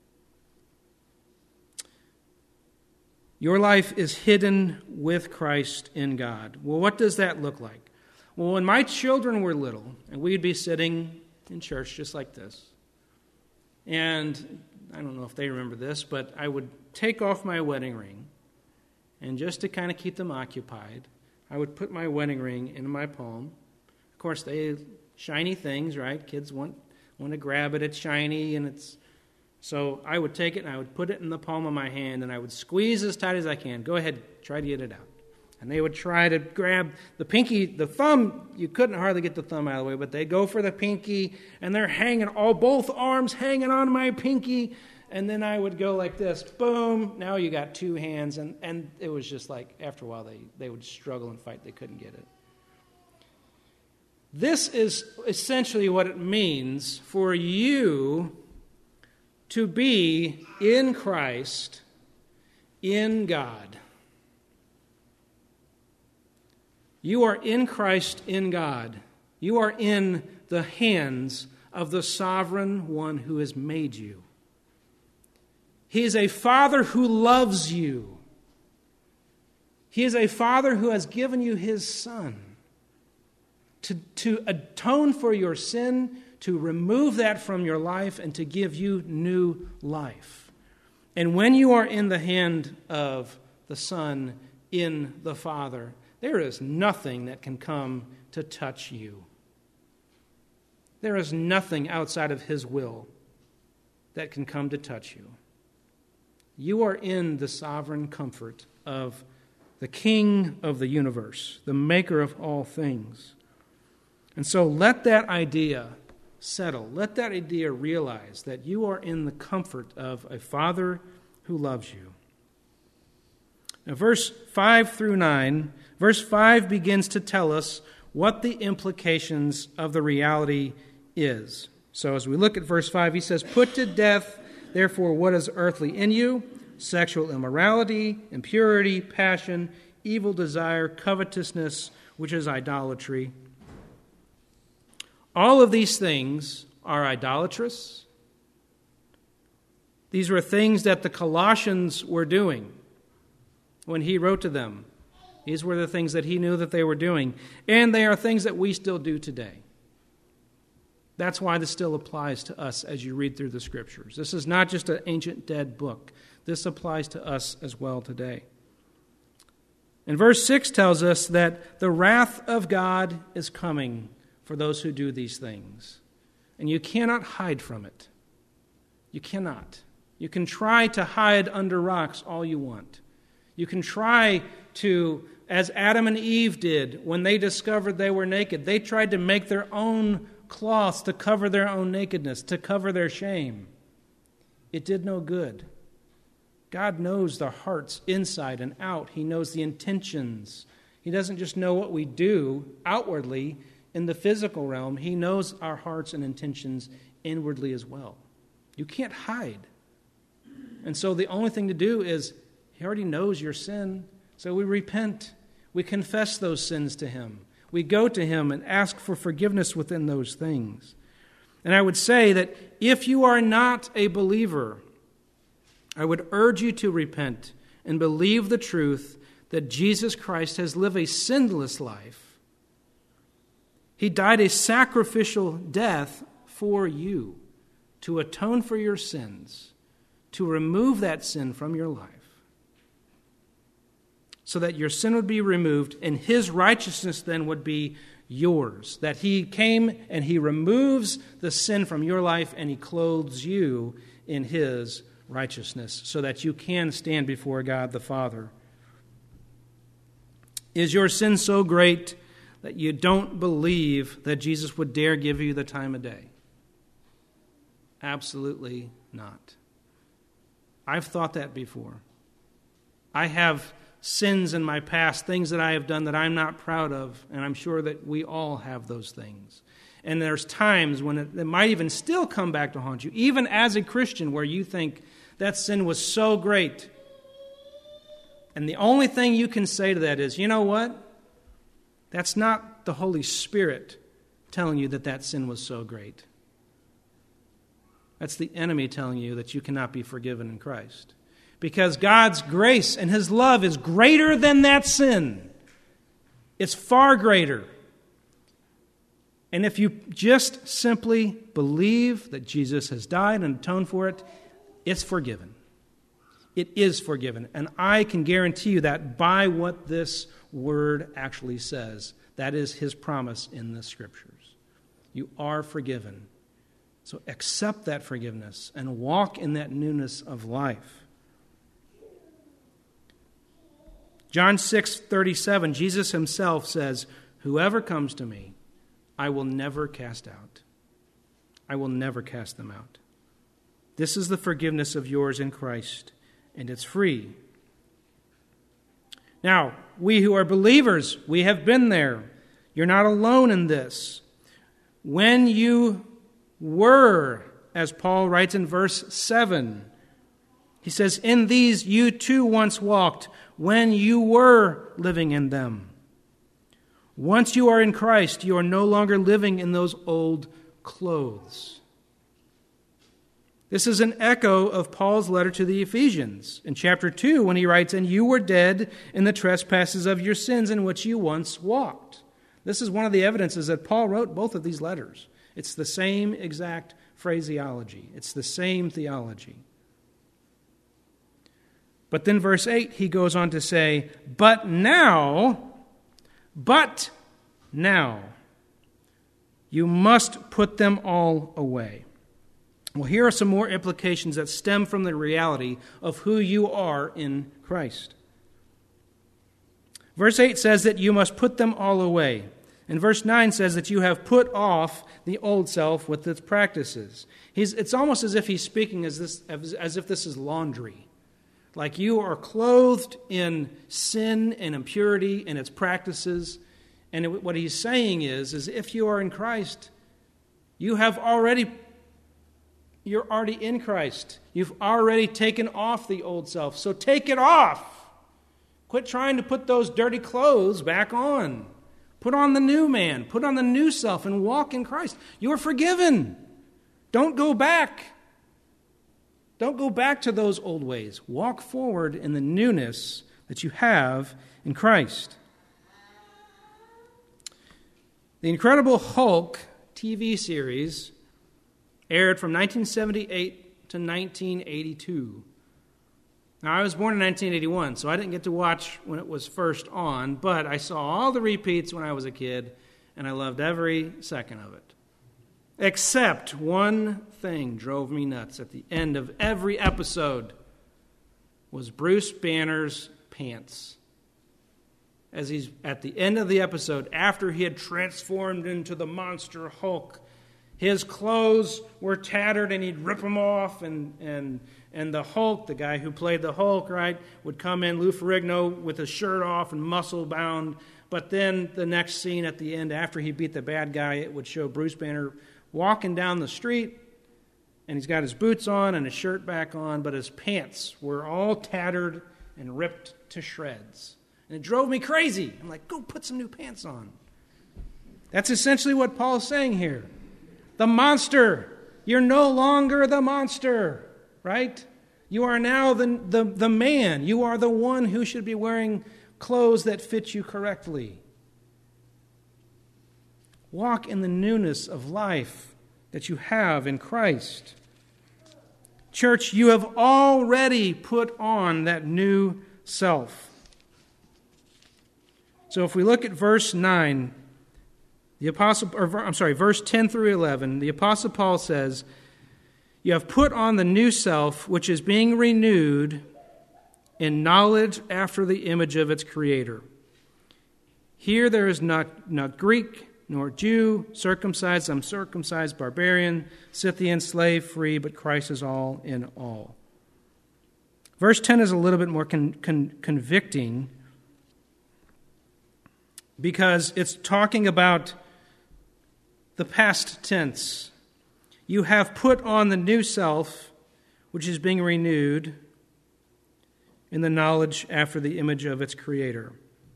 Speaker 5: Your life is hidden with Christ in God. Well, what does that look like? Well, when my children were little, and we'd be sitting in church just like this, and I don't know if they remember this, but I would take off my wedding ring, and just to kind of keep them occupied, I would put my wedding ring in my palm. Of course, they shiny things, right? Kids want want to grab it. It's shiny, and it's so I would take it and I would put it in the palm of my hand, and I would squeeze as tight as I can. Go ahead, try to get it out. And they would try to grab the pinky, the thumb. You couldn't hardly get the thumb out of the way, but they go for the pinky, and they're hanging, all both arms hanging on my pinky. And then I would go like this, boom, now you got two hands. And, and it was just like, after a while, they, they would struggle and fight. They couldn't get it. This is essentially what it means for you to be in Christ, in God. You are in Christ, in God. You are in the hands of the sovereign one who has made you. He is a Father who loves you. He is a Father who has given you his Son to, to atone for your sin, to remove that from your life, and to give you new life. And when you are in the hand of the Son, in the Father, there is nothing that can come to touch you. There is nothing outside of his will that can come to touch you. You are in the sovereign comfort of the King of the universe, the maker of all things. And so let that idea settle. Let that idea realize that you are in the comfort of a Father who loves you. Now, verse five through nine, verse five begins to tell us what the implications of the reality is. So as we look at verse five, he says, "Put to death, therefore, what is earthly in you, sexual immorality, impurity, passion, evil desire, covetousness, which is idolatry." All of these things are idolatrous. These were things that the Colossians were doing when he wrote to them. These were the things that he knew that they were doing. And they are things that we still do today. That's why this still applies to us as you read through the Scriptures. This is not just an ancient dead book. This applies to us as well today. And verse six tells us that the wrath of God is coming for those who do these things. And you cannot hide from it. You cannot. You can try to hide under rocks all you want. You can try to, as Adam and Eve did when they discovered they were naked, they tried to make their own cloths to cover their own nakedness, to cover their shame. It did no good. God knows the hearts inside and out. He knows the intentions. He doesn't just know what we do outwardly in the physical realm. He knows our hearts and intentions inwardly as well. You can't hide. And so the only thing to do is, he already knows your sin, so we repent. We confess those sins to him. We go to him and ask for forgiveness within those things. And I would say that if you are not a believer, I would urge you to repent and believe the truth that Jesus Christ has lived a sinless life. He died a sacrificial death for you to atone for your sins, to remove that sin from your life, so that your sin would be removed and his righteousness then would be yours. That he came and he removes the sin from your life and he clothes you in his righteousness so that you can stand before God the Father. Is your sin so great that you don't believe that Jesus would dare give you the time of day? Absolutely not. I've thought that before. I have sins in my past, things that I have done that I'm not proud of, and I'm sure that we all have those things. And there's times when it, it might even still come back to haunt you, even as a Christian, where you think that sin was so great. And the only thing you can say to that is, you know what? That's not the Holy Spirit telling you that that sin was so great. That's the enemy telling you that you cannot be forgiven in Christ. Because God's grace and His love is greater than that sin. It's far greater. And if you just simply believe that Jesus has died and atoned for it, it's forgiven. It is forgiven. And I can guarantee you that by what this word actually says. That is His promise in the Scriptures. You are forgiven. So accept that forgiveness and walk in that newness of life. John six thirty-seven, Jesus Himself says, "Whoever comes to me, I will never cast out. I will never cast them out." This is the forgiveness of yours in Christ, and it's free. Now, we who are believers, we have been there. You're not alone in this. When you were, as Paul writes in verse seven, he says, "In these you too once walked when you were living in them." Once you are in Christ, you are no longer living in those old clothes. This is an echo of Paul's letter to the Ephesians in chapter two when he writes, "And you were dead in the trespasses of your sins in which you once walked." This is one of the evidences that Paul wrote both of these letters. It's the same exact phraseology. It's the same theology. But then verse eight, he goes on to say, "But now, but now, you must put them all away." Well, here are some more implications that stem from the reality of who you are in Christ. Verse eight says that you must put them all away. And verse nine says that you have put off the old self with its practices. He's, it's almost as if he's speaking as, this, as, as if this is laundry. Like you are clothed in sin and impurity and its practices. And it, what he's saying is, is if you are in Christ, you have already, you're already in Christ. You've already taken off the old self. So take it off. Quit trying to put those dirty clothes back on. Put on the new man. Put on the new self and walk in Christ. You are forgiven. Don't go back. Don't go back to those old ways. Walk forward in the newness that you have in Christ. The Incredible Hulk T V series aired from nineteen seventy-eight to nineteen eighty-two. Now, I was born in nineteen eighty-one, so I didn't get to watch when it was first on, but I saw all the repeats when I was a kid, and I loved every second of it. Except one thing drove me nuts at the end of every episode was Bruce Banner's pants. As he's at the end of the episode, after he had transformed into the monster Hulk, his clothes were tattered and he'd rip them off, and and and the Hulk, the guy who played the Hulk, right, would come in, Lou Ferrigno, with his shirt off and muscle bound. But then the next scene at the end, after he beat the bad guy, it would show Bruce Banner walking down the street, and he's got his boots on and his shirt back on, but his pants were all tattered and ripped to shreds. And it drove me crazy. I'm like, go put some new pants on. That's essentially what Paul's saying here. The monster. You're no longer the monster, right? You are now the, the, the man. You are the one who should be wearing clothes that fit you correctly. Walk in the newness of life that you have in Christ. Church, you have already put on that new self. So if we look at verse nine, the apostle, or I'm sorry, verse ten through eleven, the Apostle Paul says, "You have put on the new self, which is being renewed in knowledge after the image of its creator. Here there is not, not Greek nor Jew, circumcised, uncircumcised, barbarian, Scythian, slave, free, but Christ is all in all." Verse ten is a little bit more con- con- convicting because it's talking about the past tense. You have put on the new self, which is being renewed in the knowledge after the image of its creator.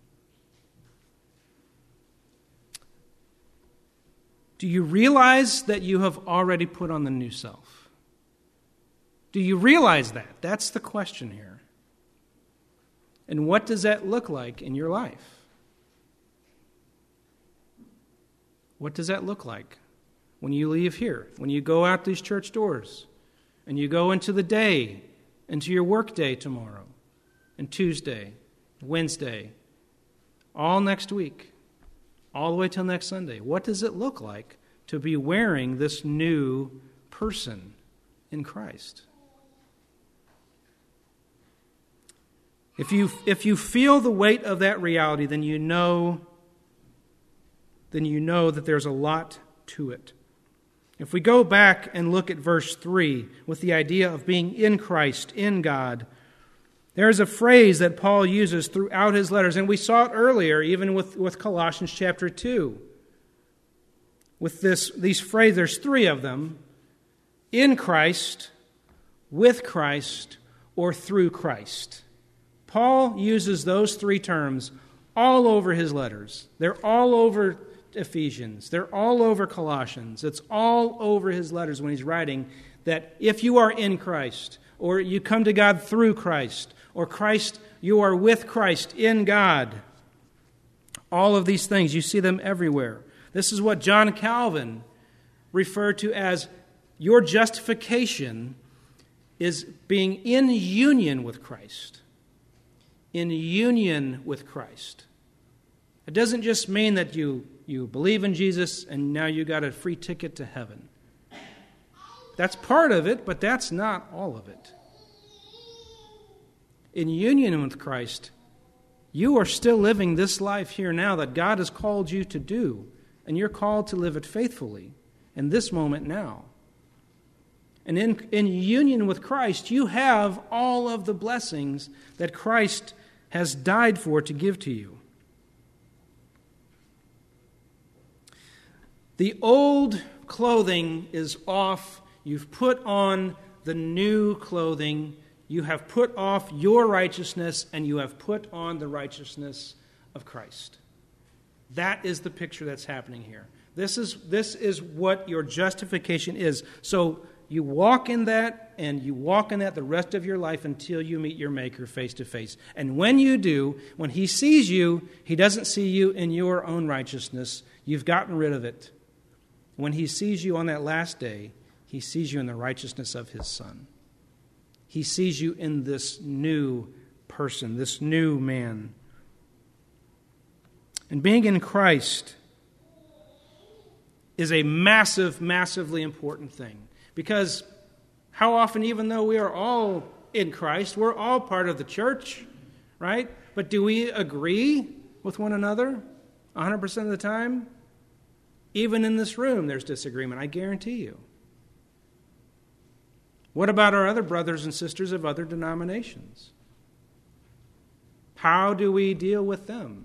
Speaker 5: Do you realize that you have already put on the new self? Do you realize that? That's the question here. And what does that look like in your life? What does that look like when you leave here, when you go out these church doors, and you go into the day, into your work day tomorrow, and Tuesday, Wednesday, all next week, all the way till next Sunday? What does it look like to be wearing this new person in Christ? If you if you feel the weight of that reality, then you know then you know that there's a lot to it. If we go back and look at verse three with the idea of being in Christ, in God, there is a phrase that Paul uses throughout his letters, and we saw it earlier, even with, with Colossians chapter two. With this, these phrases, there's three of them: in Christ, with Christ, or through Christ. Paul uses those three terms all over his letters. They're all over Ephesians. They're all over Colossians. It's all over his letters when he's writing that if you are in Christ, or you come to God through Christ, or Christ, you are with Christ in God. All of these things, you see them everywhere. This is what John Calvin referred to as your justification is being in union with Christ. In union with Christ. It doesn't just mean that you, you believe in Jesus and now you got a free ticket to heaven. That's part of it, but that's not all of it. In union with Christ, you are still living this life here now that God has called you to do, and you're called to live it faithfully in this moment now. And in, in union with Christ, you have all of the blessings that Christ has died for to give to you. The old clothing is off. You've put on the new clothing. You have put off your righteousness, and you have put on the righteousness of Christ. That is the picture that's happening here. This is, this is what your justification is. So you walk in that, and you walk in that the rest of your life until you meet your Maker face to face. And when you do, when He sees you, He doesn't see you in your own righteousness. You've gotten rid of it. When He sees you on that last day, He sees you in the righteousness of His Son. He sees you in this new person, this new man. And being in Christ is a massive, massively important thing. Because how often, even though we are all in Christ, we're all part of the church, right? But do we agree with one another one hundred percent of the time? Even in this room, there's disagreement, I guarantee you. What about our other brothers and sisters of other denominations? How do we deal with them?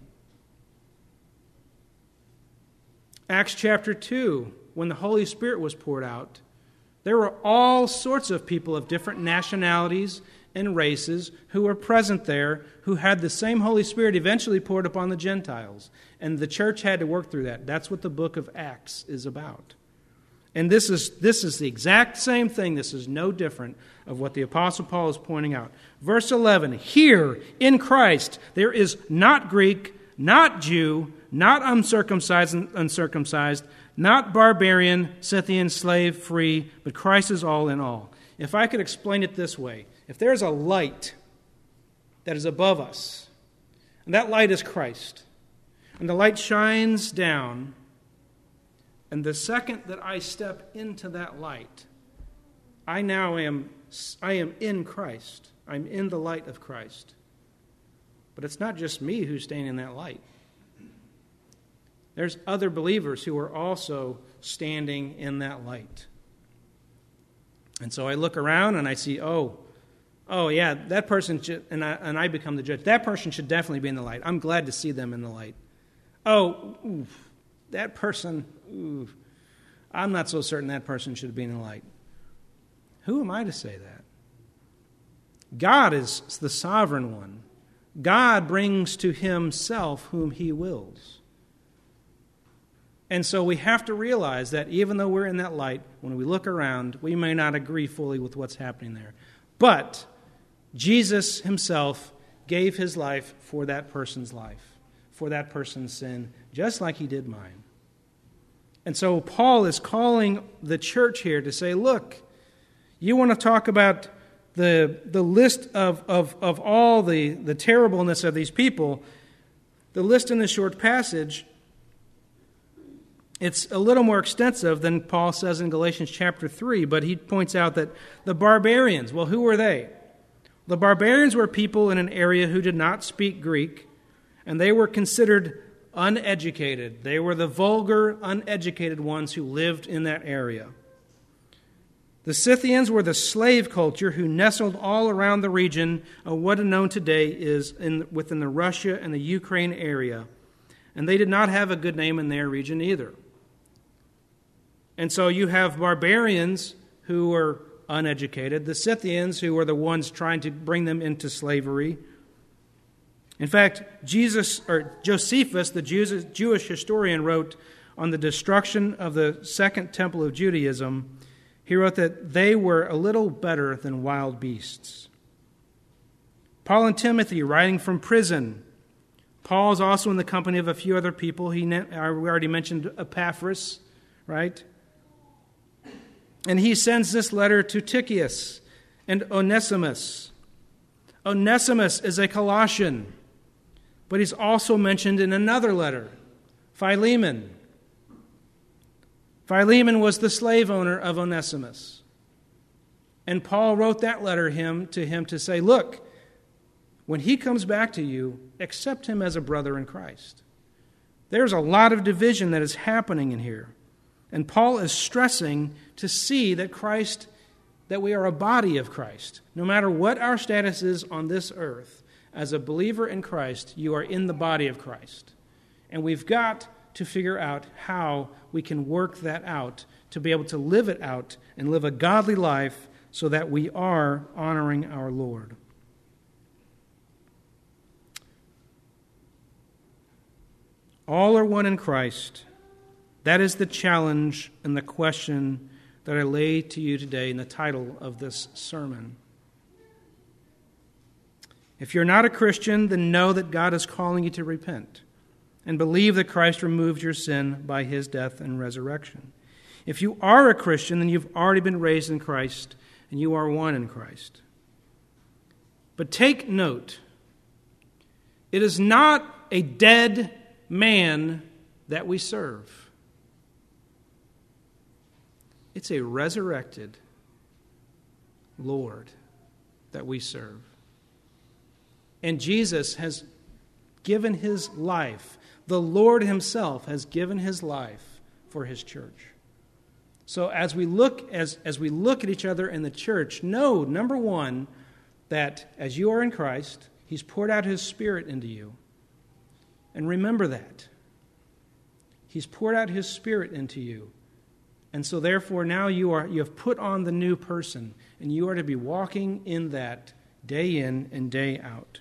Speaker 5: Acts chapter two, when the Holy Spirit was poured out, there were all sorts of people of different nationalities and races who were present there, who had the same Holy Spirit eventually poured upon the Gentiles. And the church had to work through that. That's what the book of Acts is about. And this is this is the exact same thing. This is no different of what the Apostle Paul is pointing out. Verse eleven, here in Christ there is not Greek, not Jew, not uncircumcised and uncircumcised, not barbarian, Scythian, slave, free, but Christ is all in all. If I could explain it this way, if there's a light that is above us, and that light is Christ, and the light shines down, and the second that I step into that light, I now am I am in Christ. I'm in the light of Christ. But it's not just me who's staying in that light. There's other believers who are also standing in that light. And so I look around and I see, oh, oh yeah, that person should, and I, and I become the judge. That person should definitely be in the light. I'm glad to see them in the light. Oh, oof, that person, oof, I'm not so certain that person should be in the light. Who am I to say that? God is the sovereign one. God brings to himself whom he wills. And so we have to realize that even though we're in that light, when we look around, we may not agree fully with what's happening there. But Jesus himself gave his life for that person's life, for that person's sin, just like he did mine. And so Paul is calling the church here to say, look, you want to talk about the, the list of, of, of all the, the terribleness of these people, the list in this short passage, it's a little more extensive than Paul says in Galatians chapter three, but he points out that the barbarians, well, who were they? The barbarians were people in an area who did not speak Greek, and they were considered uneducated. They were the vulgar, uneducated ones who lived in that area. The Scythians were the slave culture who nestled all around the region of what is known today is in, within the Russia and the Ukraine area, and they did not have a good name in their region either. And so you have barbarians who were uneducated, the Scythians who were the ones trying to bring them into slavery. In fact, Jesus or Josephus, the Jewish historian, wrote on the destruction of the second temple of Judaism, he wrote that they were a little better than wild beasts. Paul and Timothy, writing from prison. Paul is also in the company of a few other people. He, we already mentioned Epaphras, right? And he sends this letter to Tychicus and Onesimus. Onesimus is a Colossian, but he's also mentioned in another letter, Philemon. Philemon was the slave owner of Onesimus. And Paul wrote that letter him to him to say, look, when he comes back to you, accept him as a brother in Christ. There's a lot of division that is happening in here. And Paul is stressing to see that Christ, that we are a body of Christ. No matter what our status is on this earth, as a believer in Christ, you are in the body of Christ. And we've got to figure out how we can work that out, to be able to live it out and live a godly life so that we are honoring our Lord. All are one in Christ. That is the challenge and the question that I lay to you today in the title of this sermon. If you're not a Christian, then know that God is calling you to repent and believe that Christ removed your sin by his death and resurrection. If you are a Christian, then you've already been raised in Christ and you are one in Christ. But take note, it is not a dead man that we serve. It's a resurrected Lord that we serve. And Jesus has given his life. The Lord himself has given his life for his church. So as we look as, as we look at each other in the church, know, number one, that as you are in Christ, he's poured out his Spirit into you. And remember that. He's poured out his Spirit into you. And so therefore now you are you have put on the new person, and you are to be walking in that day in and day out.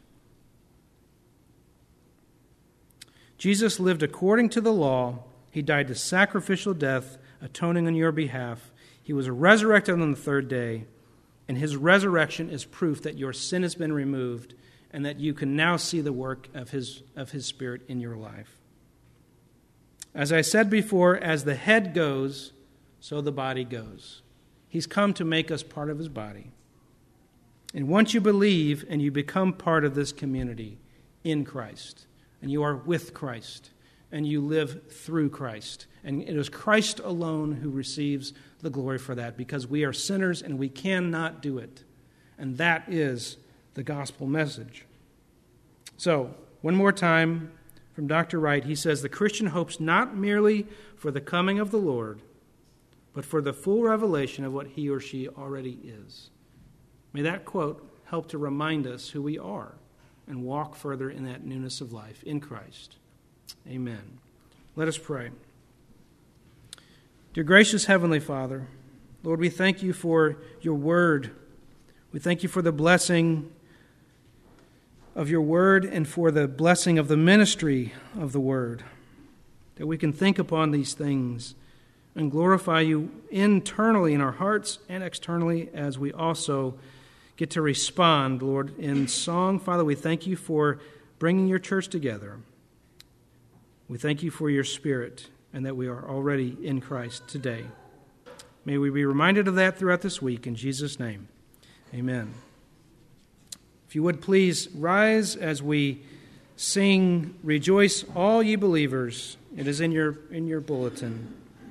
Speaker 5: Jesus lived according to the law. He died a sacrificial death, atoning on your behalf. He was resurrected on the third day, and his resurrection is proof that your sin has been removed and that you can now see the work of his, of his Spirit in your life. As I said before, as the head goes, so the body goes. He's come to make us part of his body. And once you believe and you become part of this community in Christ, and you are with Christ, and you live through Christ, and it is Christ alone who receives the glory for that, because we are sinners and we cannot do it. And that is the gospel message. So, one more time from Doctor Wright, he says, the Christian hopes not merely for the coming of the Lord, but for the full revelation of what he or she already is. May that quote help to remind us who we are and walk further in that newness of life in Christ. Amen. Let us pray. Dear gracious Heavenly Father, Lord, we thank you for your word. We thank you for the blessing of your word and for the blessing of the ministry of the word, that we can think upon these things and glorify you internally in our hearts and externally as we also get to respond, Lord, in song. Father, we thank you for bringing your church together. We thank you for your Spirit and that we are already in Christ today. May we be reminded of that throughout this week. In Jesus' name, amen. If you would please rise as we sing, "Rejoice, all ye believers." It is in your in your bulletin.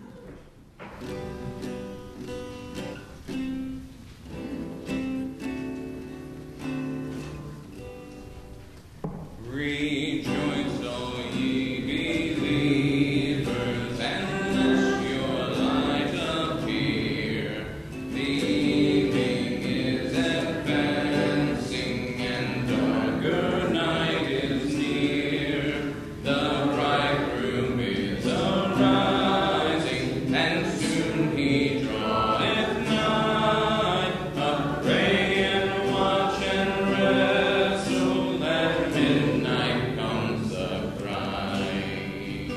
Speaker 4: Rejoice, all ye believers, and let your light appear. The evening is advancing, and darker night is near. The bridegroom is arising, and soon he draweth nigh. Up, pray and watch and rest, so that midnight comes the bride.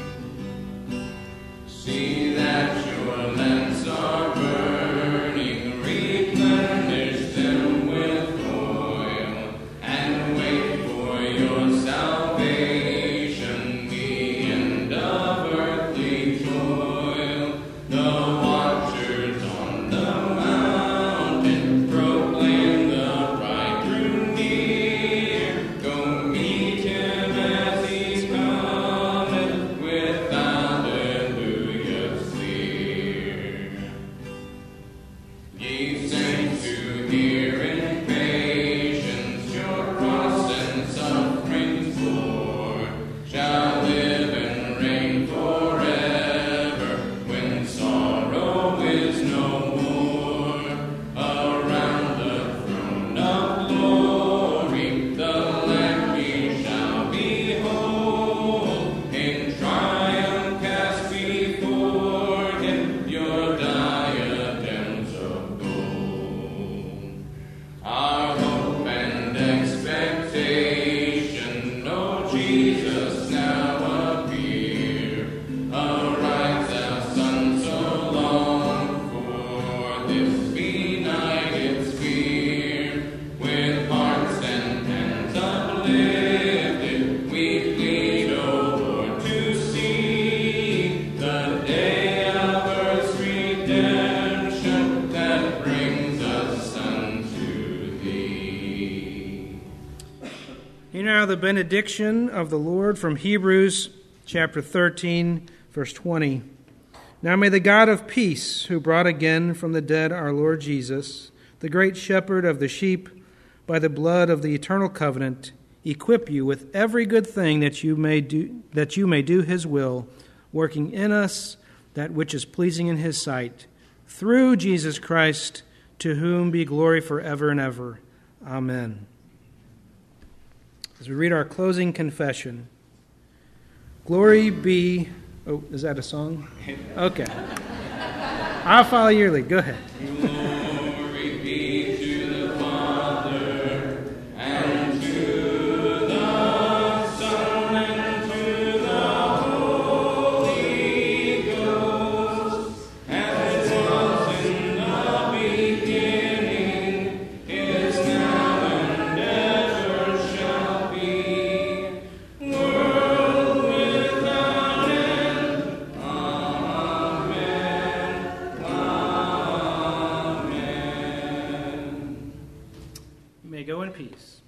Speaker 4: See that your lamps are burning, replenish them with oil, and wait for your salvation, the end of earthly toil. The watchers on the mountain proclaim the bridegroom near. Go meet him as he cometh with hallelujahs clear. Ye saints who hear in patience your cross and sufferings bore, shall live and reign forever when sorrow is no more. Around the throne of glory the Lamb ye shall behold. In triumph cast before him your diadems of gold. Our hope and expectation, O Jesus, now appear. Arise, thou Son so long for, this benighted sphere. With hearts and hands uplifted, we plead, O Lord, to see the day of earth's redemption that brings us unto thee.
Speaker 5: Hear now the benediction of the Lord from Hebrews chapter thirteen, verse twenty. Now may the God of peace, who brought again from the dead our Lord Jesus, the great shepherd of the sheep, by the blood of the eternal covenant, equip you with every good thing that you may do that you may do his will, working in us that which is pleasing in his sight, through Jesus Christ, to whom be glory forever and ever. Amen. As we read our closing confession, glory be... Oh, is that a song? Okay. I'll follow your lead. Go ahead.
Speaker 4: Glory be to the Father, and to the Son, and to the Holy Ghost, as it was in the beginning, is now, and ever shall be, world without end. Amen. Amen.
Speaker 5: You may go in peace.